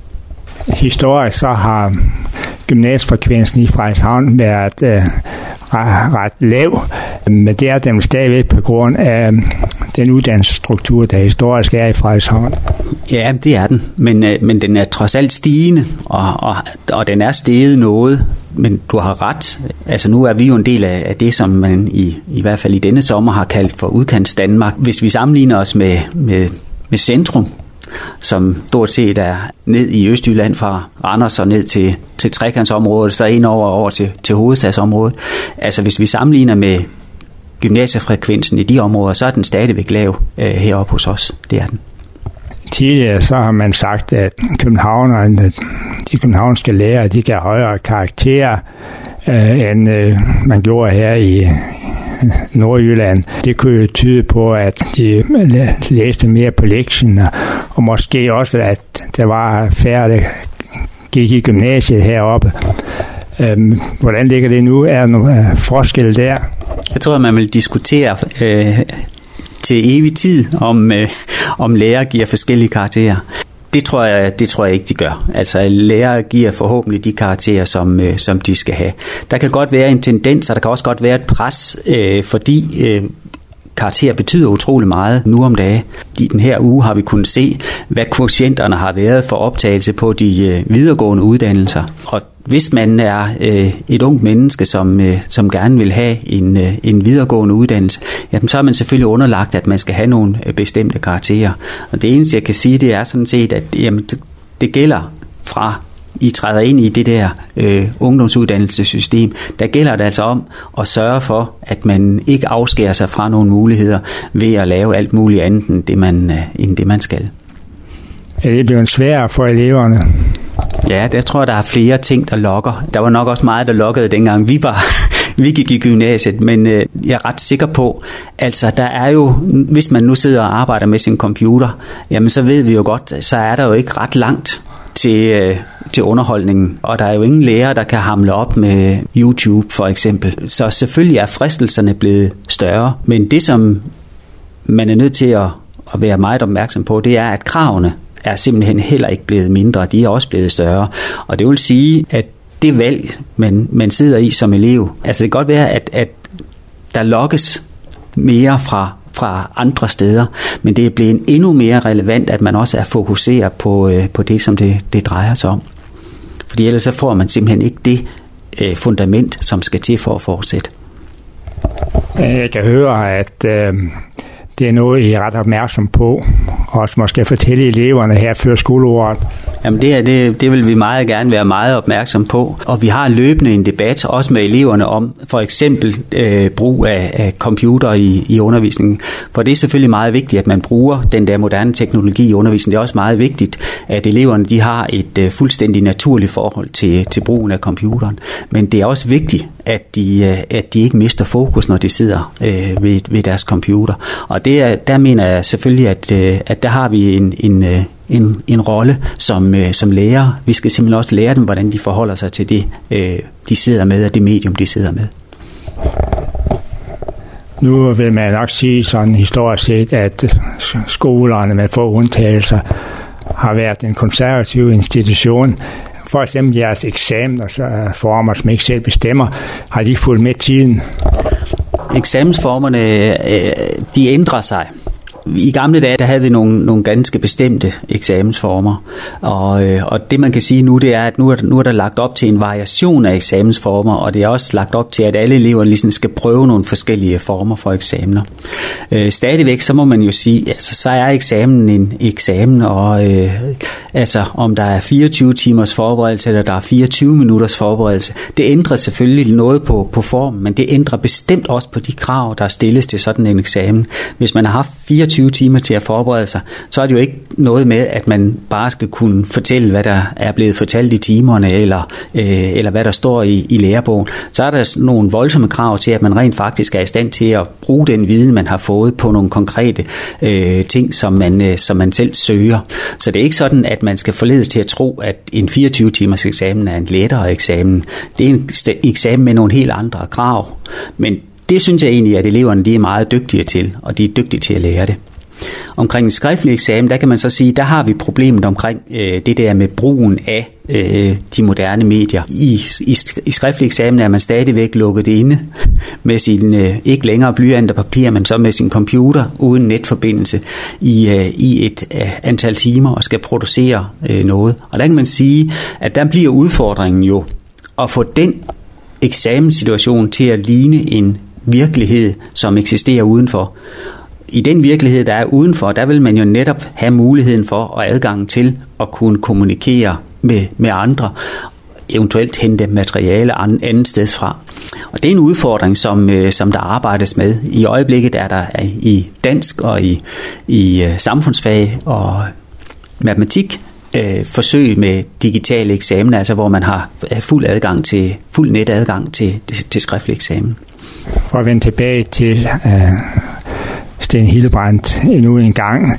Historisk så har gymnasiefrekvensen i Frederikshavn været øh, ret lav, men det er den stadigvæk på grund af den uddannelsesstruktur, der historisk er i Frederikshavn? Ja, det er den, men, øh, men den er trods alt stigende, og, og, og den er steget noget, men du har ret. Altså nu er vi jo en del af, af det, som man i, i hvert fald i denne sommer har kaldt for udkants Danmark. Hvis vi sammenligner os med, med, med centrum, som stort set er ned i Østjylland fra Randers og ned til, til trekantsområdet, så ind over, over til, til hovedstadsområdet. Altså hvis vi sammenligner med gymnasiefrekvensen i de områder, så er den stadigvæk lav øh, heroppe hos os. Det er den. Tidligere så har man sagt, at københavnerne, de københavnske lærere, de gav højere karakterer, øh, end øh, man gjorde her i Nordjylland. Det kunne jo tyde på, at de læste mere på lektien, og måske også, at der var færre, der gik i gymnasiet heroppe. Øhm, hvordan ligger det nu? Er der nogle forskel der? Jeg tror, at man vil diskutere øh, til evig tid, om, øh, om lærere giver forskellige karakterer. Det tror jeg, det tror jeg ikke, de gør. Altså lærere giver forhåbentlig de karakterer, som, øh, som de skal have. Der kan godt være en tendens, og der kan også godt være et pres, øh, fordi øh, karakterer betyder utrolig meget nu om dage. I den her uge har vi kunnet se, hvad kvotienterne har været for optagelse på de øh, videregående uddannelser. Og hvis man er øh, et ungt menneske, som, øh, som gerne vil have en, øh, en videregående uddannelse, jamen, så er man selvfølgelig underlagt, at man skal have nogle øh, bestemte karakterer. Og det eneste, jeg kan sige, det er sådan set, at jamen, det, det gælder fra I træder ind i det der øh, ungdomsuddannelsessystem, der gælder det altså om at sørge for, at man ikke afskærer sig fra nogle muligheder ved at lave alt muligt andet end det, man, øh, end det, man skal. Er det blevet sværere for eleverne? Ja, der tror jeg, der er flere ting, der lokker. Der var nok også meget, der lokkede, dengang vi var vi gik i gymnasiet, men øh, jeg er ret sikker på, altså der er jo, hvis man nu sidder og arbejder med sin computer, jamen så ved vi jo godt, så er der jo ikke ret langt til, øh, til underholdningen, og der er jo ingen lærer, der kan hamle op med YouTube for eksempel. Så selvfølgelig er fristelserne blevet større, men det som man er nødt til at, at være meget opmærksom på, det er, at kravene er simpelthen heller ikke blevet mindre, de er også blevet større. Og det vil sige, at det valg, man, man sidder i som elev, altså det kan godt være, at, at der lokkes mere fra, fra andre steder, men det er blevet endnu mere relevant, at man også er fokuseret på, øh, på det, som det, det drejer sig om. Fordi ellers så får man simpelthen ikke det øh, fundament, som skal til for at fortsætte. Jeg kan høre, at øh, det er noget, I er ret opmærksom på, og også måske fortælle eleverne her før skoleåret. Jamen det, er, det, det vil vi meget gerne være meget opmærksom på, og vi har løbende en debat, også med eleverne, om for eksempel øh, brug af, af computer i, i undervisningen. For det er selvfølgelig meget vigtigt, at man bruger den der moderne teknologi i undervisningen. Det er også meget vigtigt, at eleverne de har et øh, fuldstændig naturligt forhold til, til brugen af computeren. Men det er også vigtigt, at de, øh, at de ikke mister fokus, når de sidder øh, ved, ved deres computer. Og det er, der mener jeg selvfølgelig, at, øh, at der har vi en, en, øh, en, en rolle som, øh, som lærer. Vi skal simpelthen også lære dem, hvordan de forholder sig til det, øh, de sidder med, og det medium, de sidder med. Nu vil man nok sige sådan historisk set, at skolerne med få undtagelser har været en konservativ institution. For eksempel jeres eksamener, så former, som ikke selv bestemmer, har de fulgt med tiden? Eksamensformerne, de ændrer sig. I gamle dage, der havde vi nogle, nogle ganske bestemte eksamensformer, og, og det man kan sige nu, det er, at nu er, nu er der lagt op til en variation af eksamensformer, og det er også lagt op til, at alle elever ligesom skal prøve nogle forskellige former for eksamener. Øh, stadigvæk, så må man jo sige, altså så er eksamen en eksamen, og øh, altså om der er fireogtyve timers forberedelse, eller der er fireogtyve minutters forberedelse, det ændrer selvfølgelig noget på, på formen, men det ændrer bestemt også på de krav, der stilles til sådan en eksamen. Hvis man har haft fireogtyve timer til at forberede sig, så er det jo ikke noget med, at man bare skal kunne fortælle, hvad der er blevet fortalt i timerne, eller, øh, eller hvad der står i, i lærebogen. Så er der nogle voldsomme krav til, at man rent faktisk er i stand til at bruge den viden, man har fået på nogle konkrete øh, ting, som man, øh, som man selv søger. Så det er ikke sådan, at man skal forledes til at tro, at en fireogtyve timers eksamen er en lettere eksamen. Det er en eksamen med nogle helt andre krav. Men det synes jeg egentlig, at eleverne de er meget dygtige til, og de er dygtige til at lære det. Omkring en skriftlig eksamen, der kan man så sige, der har vi problemet omkring øh, det der med brugen af øh, de moderne medier. I, i, i skriftlig eksamen er man stadigvæk lukket inde med sin, øh, ikke længere blyant og papir, men så med sin computer uden netforbindelse i, øh, i et øh, antal timer og skal producere øh, noget. Og der kan man sige, at der bliver udfordringen jo at få den eksamenssituation til at ligne en virkelighed, som eksisterer udenfor. I den virkelighed, der er udenfor, der vil man jo netop have muligheden for og adgang til at kunne kommunikere med, med andre, eventuelt hente materiale andet sted fra. Og det er en udfordring, som, som der arbejdes med. I øjeblikket er der i dansk og i, i samfundsfag og matematik øh, forsøg med digitale eksamener, altså hvor man har fuld adgang til fuld netadgang til, til, til skriftlig eksamen. For at vende tilbage til øh, Sten Hildebrandt endnu en gang,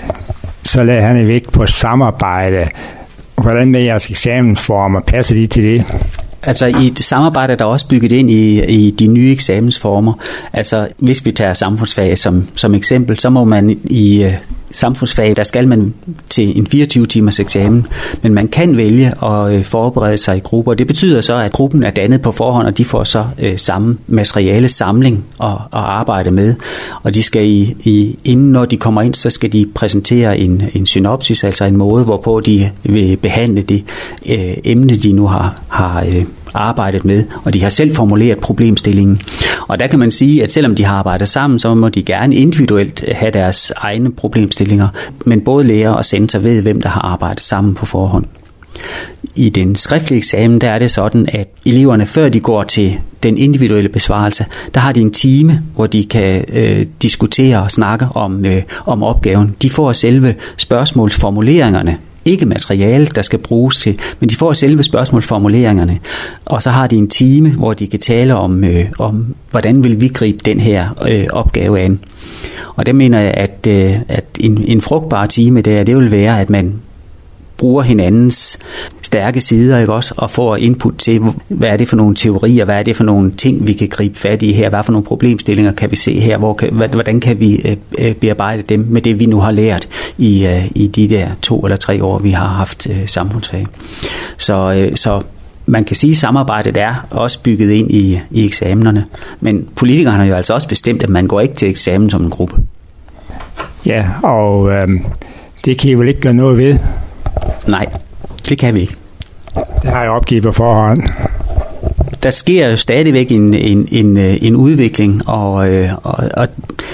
så lagde han vægt på samarbejde. Hvordan med jeres eksamensformer? Passer de til det? Altså i det samarbejde, der er også bygget ind i, i de nye eksamensformer. Altså hvis vi tager samfundsfag som, som eksempel, så må man i uh, samfundsfag, der skal man til en fireogtyve timers eksamen, men man kan vælge at uh, forberede sig i grupper. Det betyder så, at gruppen er dannet på forhånd, og de får så uh, samme materiale samling at, at arbejde med. Og de skal i, i, inden når de kommer ind, så skal de præsentere en, en synopsis, altså en måde, hvorpå de vil behandle det uh, emne, de nu har, har uh, arbejdet med, og de har selv formuleret problemstillingen. Og der kan man sige, at selvom de har arbejdet sammen, så må de gerne individuelt have deres egne problemstillinger, men både lærer og censor ved, hvem der har arbejdet sammen på forhånd. I den skriftlige eksamen, der er det sådan, at eleverne, før de går til den individuelle besvarelse, der har de en time, hvor de kan øh, diskutere og snakke om, øh, om opgaven. De får selve spørgsmålsformuleringerne, ikke materiale, der skal bruges til, men de får selve spørgsmålsformuleringerne, og så har de en time, hvor de kan tale om, øh, om hvordan vil vi gribe den her øh, opgave an. Og der mener jeg, at, øh, at en, en frugtbar time, det, det vil være, at man bruger hinandens stærke sider, ikke også, og får input til, hvad er det for nogle teorier, hvad er det for nogle ting, vi kan gribe fat i her, hvad for nogle problemstillinger kan vi se her, hvor kan, hvordan kan vi øh, bearbejde dem med det, vi nu har lært i, øh, i de der to eller tre år, vi har haft øh, samfundsfag. Så, øh, så man kan sige, at samarbejdet er også bygget ind i, i eksamenerne, men politikerne har jo altså også bestemt, at man går ikke til eksamen som en gruppe. Ja, og øh, det kan I vel ikke gøre noget ved? Nej, det kan vi ikke. Det har jeg opgivet på forhånd. Der sker jo stadigvæk en, en, en, en udvikling, og, og, og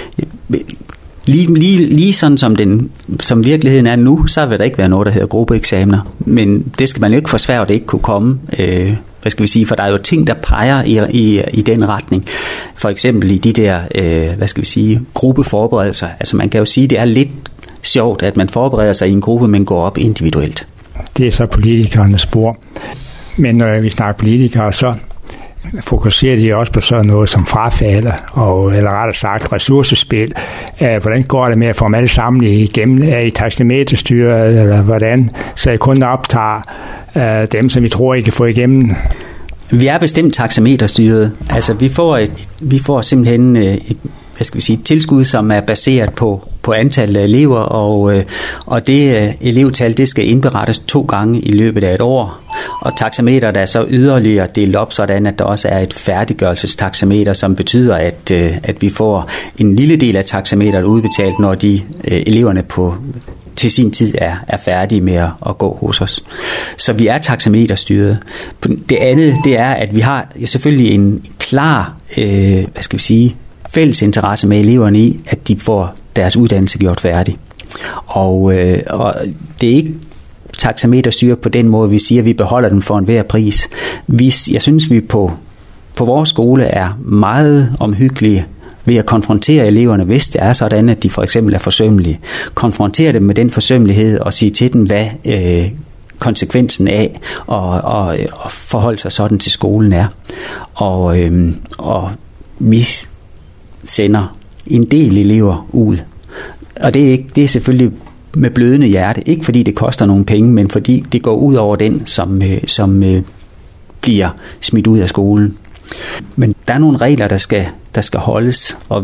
lige, lige, lige sådan som, den, som virkeligheden er nu, så vil der ikke være noget, der hedder gruppeeksamener. Men det skal man jo ikke forsvare, at det ikke kunne komme. Øh, hvad skal vi sige? For der er jo ting, der peger i, i, i den retning. For eksempel i de der, øh, hvad skal vi sige, gruppeforberedelser. Altså man kan jo sige, det er lidt sjovt, at man forbereder sig i en gruppe, men går op individuelt. Det er så politikernes spor. Men når vi snakker politikere, så fokuserer de også på sådan noget som frafald, og, eller rettere sagt ressourcespil. Hvordan går det med at få dem alle sammen igennem? Er I taxameterstyret, eller hvordan? Så I kun optager uh, dem, som I tror, I kan få igennem? Vi er bestemt taxameterstyret. Altså, vi får, et, vi får simpelthen et, hvad skal vi sige, tilskud, som er baseret på, på antallet af elever, og, og det elevtal, det skal indberettes to gange i løbet af et år. Og taxameter, der er så yderligere delt op, sådan at der også er et færdiggørelsestaxameter, som betyder, at, at vi får en lille del af taxameteret udbetalt, når de eleverne på til sin tid er, er færdige med at, at gå hos os. Så vi er taxameterstyret. Det andet, det er, at vi har selvfølgelig en klar, øh, hvad skal vi sige, fælles interesse med eleverne i, at de får deres uddannelse gjort færdig. Og, øh, og det er ikke taxameterstyre på den måde, vi siger, at vi beholder den for enhver pris. Vi, jeg synes, vi på, på vores skole er meget omhyggelige ved at konfrontere eleverne, hvis det er sådan, at de for eksempel er forsømmelige. Konfrontere dem med den forsømmelighed og sige til dem, hvad øh, konsekvensen af og, og, og forholde sig sådan til skolen er. Og, øh, og vi sender en del elever ud. Og det er, ikke, det er selvfølgelig med blødende hjerte. Ikke fordi det koster nogle penge, men fordi det går ud over den, som, øh, som øh, bliver smidt ud af skolen. Men der er nogle regler, der skal, der skal holdes, og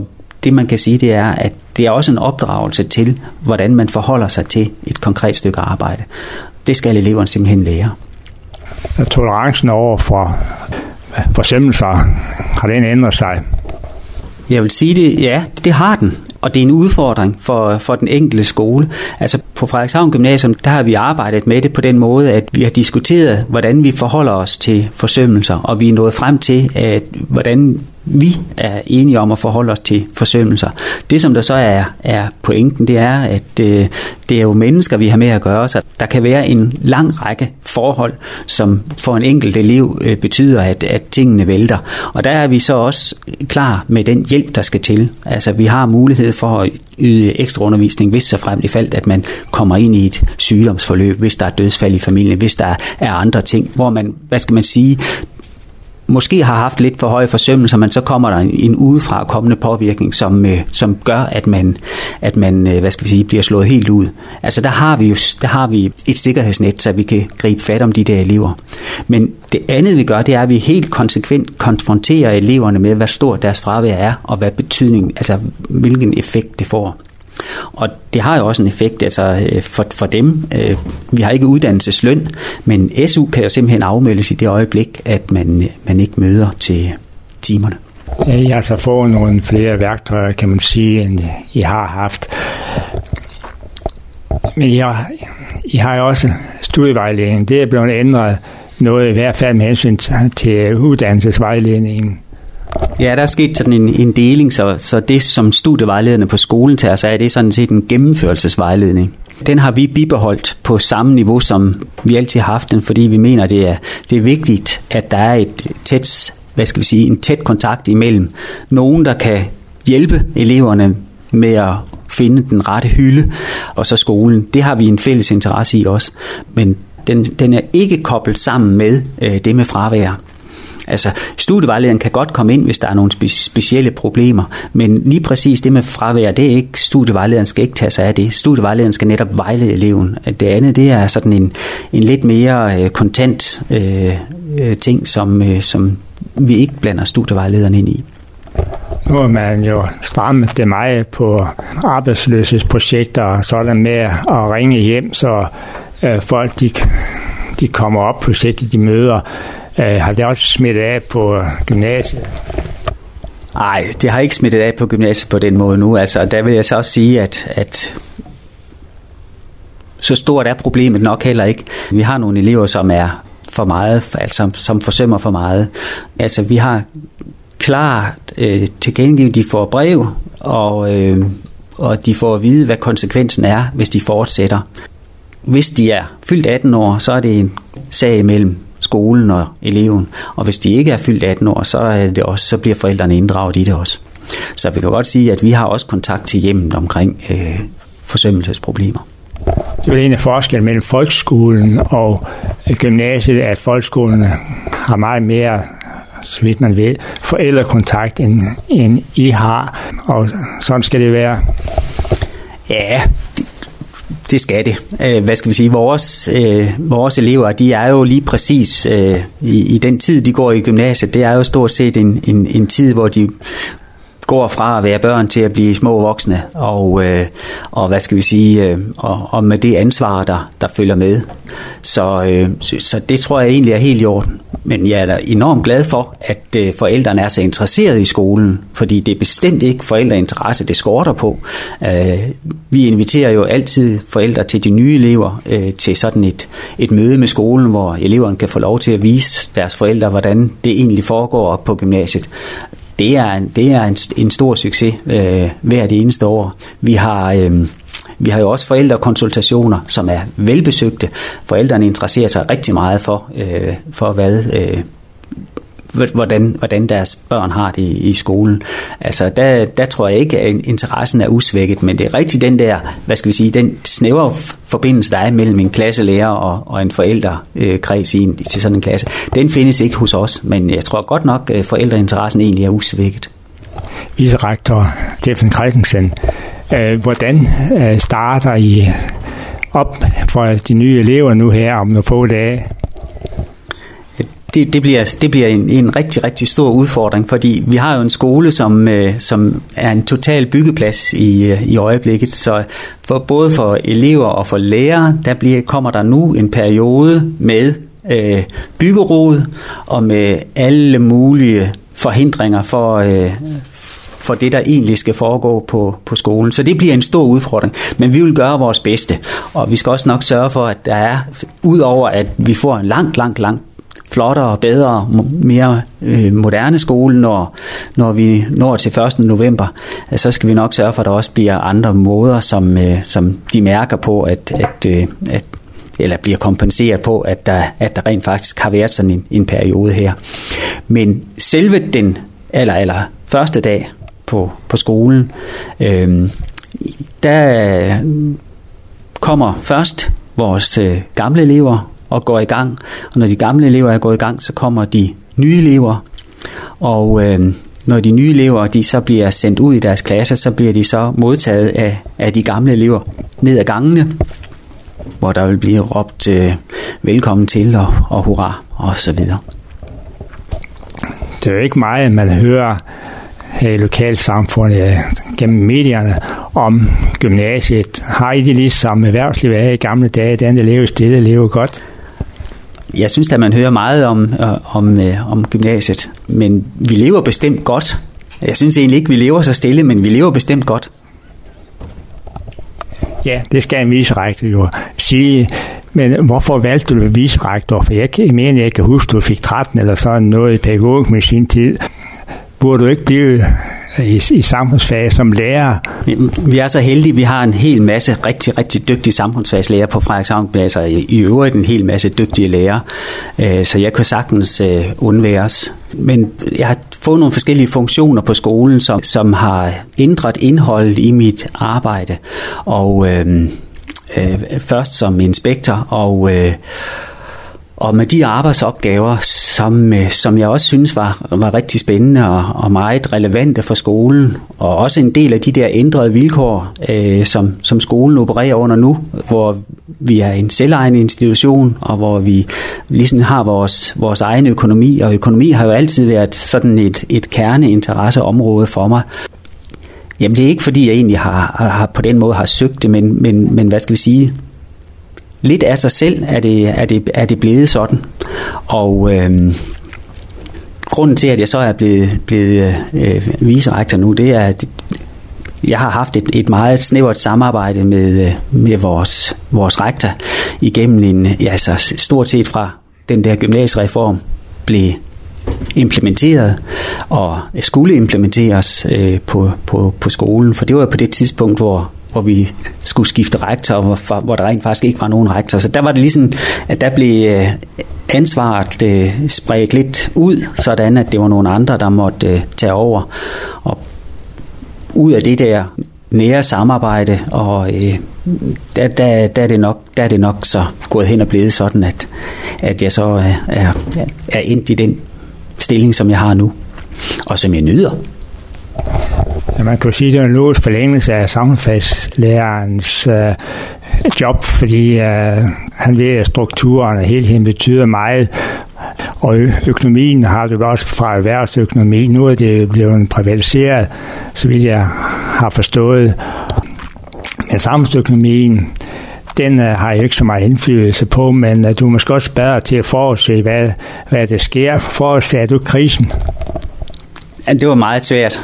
det man kan sige, det er, at det er også en opdragelse til, hvordan man forholder sig til et konkret stykke arbejde. Det skal eleverne simpelthen lære. Tolerancen over for forsømmelser, har den ændret sig? Jeg vil sige det, ja, det har den. Og det er en udfordring for, for den enkelte skole. Altså på Frederikshavn Gymnasium, der har vi arbejdet med det på den måde, at vi har diskuteret, hvordan vi forholder os til forsømmelser, og vi er nået frem til, at hvordan vi er enige om at forholde os til forsømmelser. Det, som der så er, er pointen, det er, at øh, det er jo mennesker, vi har med at gøre, så der kan være en lang række forhold, som for en enkelt elev øh, betyder, at, at tingene vælter. Og der er vi så også klar med den hjælp, der skal til. Altså, vi har mulighed for at yde ekstra undervisning, hvis så frem i fald, at man kommer ind i et sygdomsforløb, hvis der er dødsfald i familien, hvis der er andre ting, hvor man, hvad skal man sige, måske har haft lidt for høje forsømmelser, men så kommer der en, en udefra kommende påvirkning, som, øh, som gør, at man, at man øh, hvad skal vi sige, bliver slået helt ud. Altså der har vi jo der har vi et sikkerhedsnet, så vi kan gribe fat om de der elever. Men det andet vi gør, det er, at vi helt konsekvent konfronterer eleverne med, hvad stort deres fravær er, og hvad betydning, altså hvilken effekt det får. Og det har jo også en effekt altså for, for dem. Vi har ikke uddannelsesløn, men S U kan jo simpelthen afmeldes i det øjeblik, at man, man ikke møder til timerne. Ja, I har altså fået nogle flere værktøjer, kan man sige, end I har haft. Men I har, I har jo også studievejledning. Det er blevet ændret noget, i hvert fald med hensyn til uddannelsesvejledningen. Ja, der er sket sådan en, en deling, så, så det som studievejlederne på skolen tager sig af, det er sådan set en gennemførelsesvejledning. Den har vi bibeholdt på samme niveau, som vi altid har haft den, fordi vi mener, det er, det er vigtigt, at der er et tæt, hvad skal vi sige, en tæt kontakt imellem nogen, der kan hjælpe eleverne med at finde den rette hylde, og så skolen. Det har vi en fælles interesse i også, men den, den er ikke koblet sammen med øh, det med fravær. Altså, studievejlederen kan godt komme ind, hvis der er nogle spe- specielle problemer, men lige præcis det med fravær, det er ikke, studievejlederen skal ikke tage sig af det. Studievejlederen skal netop vejlede eleven. Det andet, det er sådan en, en lidt mere øh, kontant øh, ting, som, øh, som vi ikke blander studievejlederen ind i. Nu er man jo strammet det meget på arbejdsløshedsprojekter og sådan med at ringe hjem, så øh, folk de, de kommer op på projektet, de møder. Uh, har det også smittet af på gymnasiet? Nej, det har ikke smittet af på gymnasiet på den måde nu. Altså, der vil jeg så også sige, at, at så stort er problemet nok heller ikke. Vi har nogle elever, som er for meget, altså som forsømmer for meget. Altså, vi har klart øh, tilgængeligt, de får brev, og, øh, og de får at vide, hvad konsekvensen er, hvis de fortsætter. Hvis de er fyldt atten år, så er det en sag imellem skolen og eleven, og hvis de ikke er fyldt atten år, så, er det også, så bliver forældrene inddraget i det også. Så vi kan godt sige, at vi har også kontakt til hjemmet omkring øh, forsømmelsesproblemer. Det er en af forskellen mellem folkeskolen og gymnasiet, at folkeskolen har meget mere, så vidt man ved, forældrekontakt, end, end I har, og sådan skal det være. Ja, det skal det. Hvad skal vi sige? Vores, øh, vores elever, de er jo lige præcis øh, i, i den tid, de går i gymnasiet. Det er jo stort set en, en, en tid, hvor de går fra at være børn til at blive små voksne, og, øh, og hvad skal vi sige, øh, og, og med det ansvar, der, der følger med. Så, øh, så, så det tror jeg egentlig er helt i orden. Men jeg er da enormt glad for, at øh, forældrene er så interesserede i skolen, fordi det er bestemt ikke forældreinteresse, det skorter på. Øh, vi inviterer jo altid forældre til de nye elever øh, til sådan et, et møde med skolen, hvor eleverne kan få lov til at vise deres forældre, hvordan det egentlig foregår op på gymnasiet. Det er en, det er en, en stor succes øh, hvert eneste år. Vi har, øh, vi har jo også forældrekonsultationer, som er velbesøgte. Forældrene interesserer sig rigtig meget for, øh, for hvad, øh, hvordan, hvordan deres børn har det i, i skolen. Altså, der, der tror jeg ikke, at interessen er usvækket, men det er rigtig den der, hvad skal vi sige, den snævre forbindelse, der er mellem en klasselærer og, og en forældrekreds i en, til sådan en klasse. Den findes ikke hos os, men jeg tror godt nok, at forældreinteressen egentlig er usvækket. Vicerektor Steffen Christensen, hvordan starter I op for de nye elever nu her om nogle få dage? det, det bliver, det bliver en, en rigtig, rigtig stor udfordring, fordi vi har jo en skole, som, øh, som er en total byggeplads i, i øjeblikket, så for, både for elever og for lærere, der bliver, kommer der nu en periode med øh, byggerod og med alle mulige forhindringer for, øh, for det, der egentlig skal foregå på, på skolen. Så det bliver en stor udfordring, men vi vil gøre vores bedste, og vi skal også nok sørge for, at der er, udover at vi får en langt, langt, langt flottere, bedre, mere øh, moderne skole, når, når vi når til første november, så skal vi nok sørge for, at der også bliver andre måder, som, øh, som de mærker på, at, at, øh, at eller bliver kompenseret på, at der, at der rent faktisk har været sådan en, en periode her. Men selve den aller, aller første dag på, på skolen, øh, der kommer først vores øh, gamle elever og går i gang, og når de gamle elever er gået i gang, så kommer de nye elever, og øh, når de nye elever de så bliver sendt ud i deres klasser, så bliver de så modtaget af, af de gamle elever ned ad gangene, hvor der vil blive råbt øh, velkommen til og, og hurra og så videre. Det er jo ikke meget, man hører her i lokalsamfundet gennem medierne om gymnasiet. Har I det ligesom erhvervslivet af i gamle dage, den der lever stille, lever godt? Jeg synes, at man hører meget om, øh, om, øh, om gymnasiet, men vi lever bestemt godt. Jeg synes egentlig ikke, vi lever så stille, men vi lever bestemt godt. Ja, det skal en vicerektor jo sige. Men hvorfor valgte du vicerektor? For jeg, jeg mener, jeg kan huske, du fik tretten eller sådan noget i pædagogik med sin tid. Burde du ikke blive i, i samfundsfag som lærer? Vi er så heldige, vi har en hel masse rigtig, rigtig dygtige samfundsfagslærer på Frederikshavn, altså i, i øvrigt en hel masse dygtige lærere, så jeg kunne sagtens undværes. Men jeg har fået nogle forskellige funktioner på skolen, som, som har ændret indholdet i mit arbejde, og øh, øh, først som inspektor, og øh, Og med de arbejdsopgaver, som, som jeg også synes var, var rigtig spændende og, og meget relevante for skolen, og også en del af de der ændrede vilkår, øh, som, som skolen opererer under nu, hvor vi er en selvejende institution, og hvor vi ligesom har vores, vores egen økonomi, og økonomi har jo altid været sådan et, et kerneinteresseområde for mig. Jamen det er ikke fordi, jeg egentlig har, har på den måde har søgt det, men, men, men hvad skal vi sige? Lidt af sig selv er det, er det, er det blevet sådan. Og øhm, grunden til, at jeg så er blevet, blevet øh, vicerektor nu, det er, at jeg har haft et, et meget snævert samarbejde med, med vores, vores rektor igennem en, ja, altså stort set fra den der gymnasiereform blev implementeret og skulle implementeres øh, på, på, på skolen. For det var på det tidspunkt, hvor hvor vi skulle skifte rektor, hvor, hvor der rent faktisk ikke var nogen rektor. Så der var det ligesom, at der blev ansvaret øh, spredt lidt ud, sådan at det var nogle andre, der måtte øh, tage over. Og ud af det der nære samarbejde, og øh, der, der, der, er det nok, der er det nok så gået hen og blevet sådan, at, at jeg så øh, er, er endt i den stilling, som jeg har nu, og som jeg nyder. Ja, man kan jo sige, at det er en logisk forlængelse af samfundsfagslærerens øh, job, fordi øh, han ved, at strukturen og helheden betyder meget, og økonomien har det også fra erhvervsøkonomi. Nu er det blevet privatiseret, så vidt jeg har forstået. Men samfundsøkonomien, den øh, har jeg ikke så meget indflydelse på, men øh, du er måske også bedre til at forudse, hvad, hvad der sker. Forudser du krisen? Ja, det var meget svært.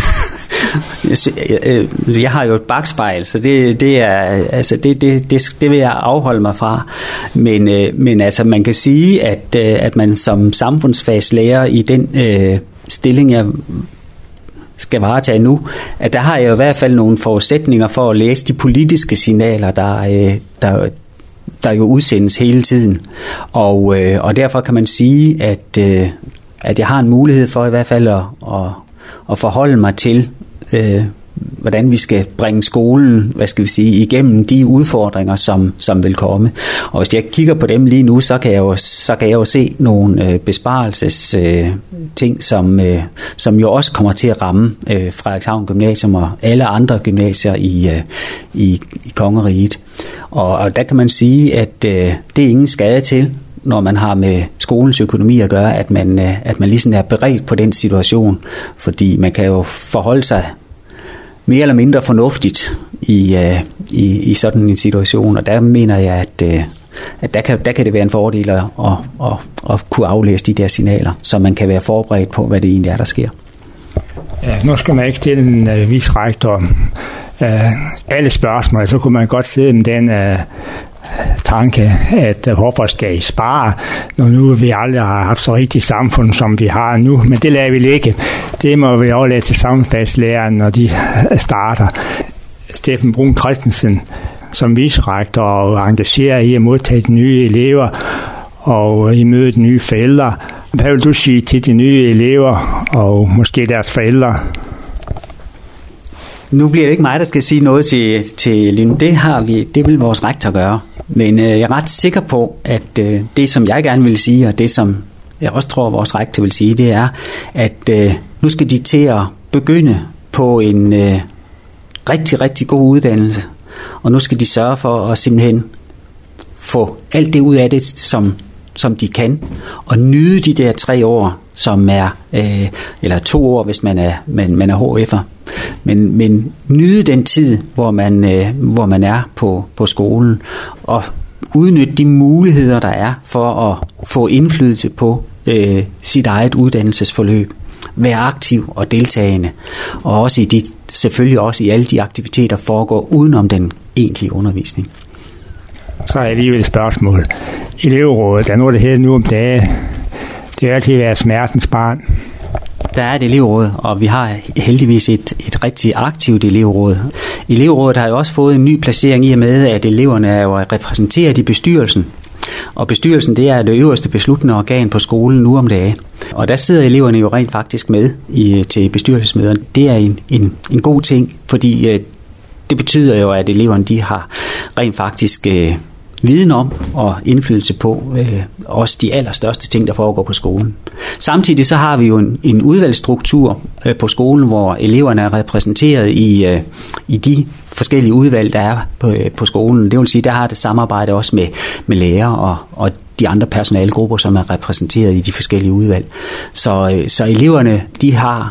Jeg har jo et bakspejl, så det, det er altså det, det, det, det vil jeg afholde mig fra. Men, men altså man kan sige, at, at man som samfundsfagslærer i den øh, stilling, jeg skal varetage nu, at der har jeg jo i hvert fald nogle forudsætninger for at læse de politiske signaler, der, øh, der, der jo udsendes hele tiden. Og, øh, og derfor kan man sige, at, øh, at jeg har en mulighed for i hvert fald at, at, at forholde mig til, øh, hvordan vi skal bringe skolen, hvad skal vi sige, igennem de udfordringer, som, som vil komme. Og hvis jeg kigger på dem lige nu, så kan jeg jo, så kan jeg jo se nogle øh, besparelses øh, ting, som, øh, som jo også kommer til at ramme øh, Frederikshavn Gymnasium og alle andre gymnasier i, øh, i, i Kongeriget. Og, og der kan man sige, at øh, det er ingen skade til. når man har med skolens økonomi at gøre, at man, at man ligesom er beredt på den situation, fordi man kan jo forholde sig mere eller mindre fornuftigt i, i, i sådan en situation, og der mener jeg, at, at der, kan, der kan det være en fordel at, at, at, at kunne aflæse de der signaler, så man kan være forberedt på, hvad det egentlig er, der sker. Ja, nu skal man ikke stille en uh, vicerektor uh, alle spørgsmål, så kunne man godt sidde med den uh, tanke, at uh, hvorfor skal I spare, når nu vi aldrig har haft så rigtigt samfund, som vi har nu, men det lader vi ligge. Det må vi overlade til samfundsfagslæreren, når de starter. Steffen Bruun Christensen som vicerektor og engageret i at modtage de nye elever og i møde de nye forældre. Hvad vil du sige til de nye elever og måske deres forældre? Nu bliver det ikke mig, der skal sige noget til, til Lynn. Det har vi, det vil vores rektor gøre. Men øh, jeg er ret sikker på, at øh, det, som jeg gerne vil sige, og det, som jeg også tror, vores rektor vil sige, det er, at øh, nu skal de til at begynde på en øh, rigtig, rigtig god uddannelse. Og nu skal de sørge for at simpelthen få alt det ud af det, som som de kan, og nyde de der tre år, som er, øh, eller to år, hvis man er, man, man er H F'er, men, men nyde den tid, hvor man, øh, hvor man er på, på skolen, og udnytte de muligheder, der er for at få indflydelse på øh, sit eget uddannelsesforløb. Være aktiv og deltagende, og også i de, selvfølgelig også i alle de aktiviteter, foregår udenom den egentlige undervisning. Så er alligevel et spørgsmål. Elevrådet, der er noget, der hedder nu om dage. Det er altid været smertens barn. Der er et elevråd, og vi har heldigvis et, et rigtig aktivt elevråd. Elevrådet har jo også fået en ny placering i og med, at eleverne er jo repræsenteret i bestyrelsen. Og bestyrelsen, det er det øverste besluttende organ på skolen nu om dage. Og der sidder eleverne jo rent faktisk med i, til bestyrelsesmøderne. Det er en, en, en god ting, fordi øh, det betyder jo, at eleverne de har rent faktisk øh, viden om og indflydelse på øh, også de allerstørste ting, der foregår på skolen. Samtidig så har vi jo en, en udvalgsstruktur øh, på skolen, hvor eleverne er repræsenteret i, øh, i de forskellige udvalg, der er på, øh, på skolen. Det vil sige, der har det samarbejde også med, med lærere og, og de andre personalegrupper, som er repræsenteret i de forskellige udvalg. Så, øh, så eleverne, de har,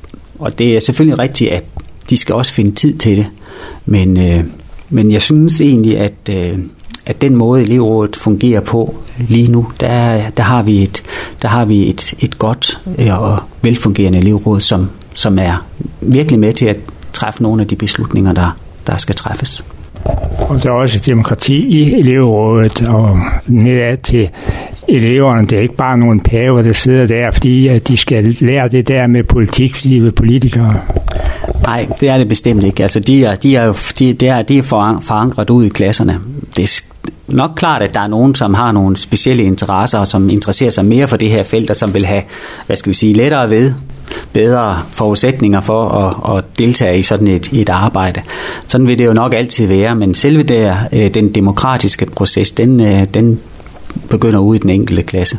og det er selvfølgelig rigtigt, at de skal også finde tid til det, men, øh, men jeg synes egentlig, at øh, at den måde elevrådet fungerer på lige nu, der, der har vi et, der har vi et, et godt og velfungerende elevråd, som, som er virkelig med til at træffe nogle af de beslutninger, der, der skal træffes. Og der er også demokrati i elevrådet og nedad til eleverne. Det er ikke bare nogle paver, der sidder der, fordi at de skal lære det der med politik, fordi de er politikere. Nej, det er det bestemt ikke. Altså, de er, de er jo de, de er, de er forankret ud i klasserne. Det er nok klart, at der er nogen, som har nogle specielle interesser, og som interesserer sig mere for det her felt, og som vil have, hvad skal vi sige, lettere ved, bedre forudsætninger for at, at deltage i sådan et, et arbejde. Sådan vil det jo nok altid være, men selve der, den demokratiske proces, den, den begynder ude i den enkelte klasse.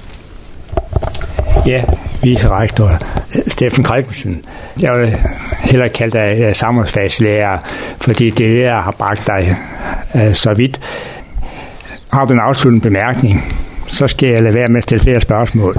Ja, vicerektor Steffen Christensen. Jeg vil hellere kalde dig samfundsfagslærer, fordi det der har bragt dig uh, så vidt. Har du en afsluttende bemærkning, så skal jeg lade være med at stille flere spørgsmål.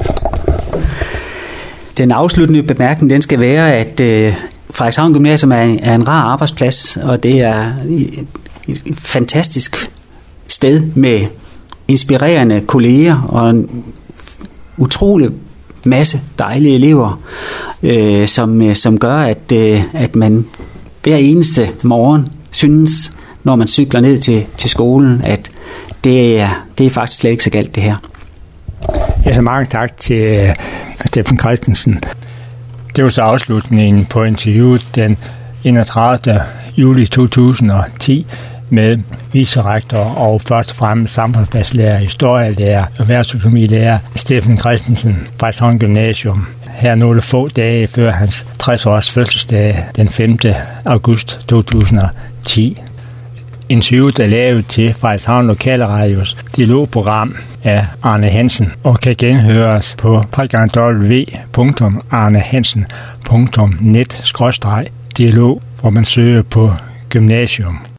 Den afsluttende bemærkning, den skal være, at uh, Frederikshavn Gymnasium er en, er en rar arbejdsplads, og det er et fantastisk sted med inspirerende kolleger og en utrolig masse dejlige elever, øh, som, som gør, at, øh, at man hver eneste morgen synes, når man cykler ned til, til skolen, at det er, det er faktisk slet ikke så galt det her. Ja, så mange tak til uh, Steffen Christensen. Det var så afslutningen på interviewet den enogtredivte juli to tusind og ti med vicerektor og først og fremmest samfundsfagslærer, historielærer og erhvervsøkonomilærer Steffen Christensen fra Frederikshavn Gymnasium. Her nogle få dage før hans tres års fødselsdag den femte august to tusind og ti. Interviewet er lavet til Frederikshavn Lokalradios dialogprogram af Arne Hansen og kan genhøres på w w w punktum arnehansen punktum net skråstreg dialog, hvor man søger på gymnasium.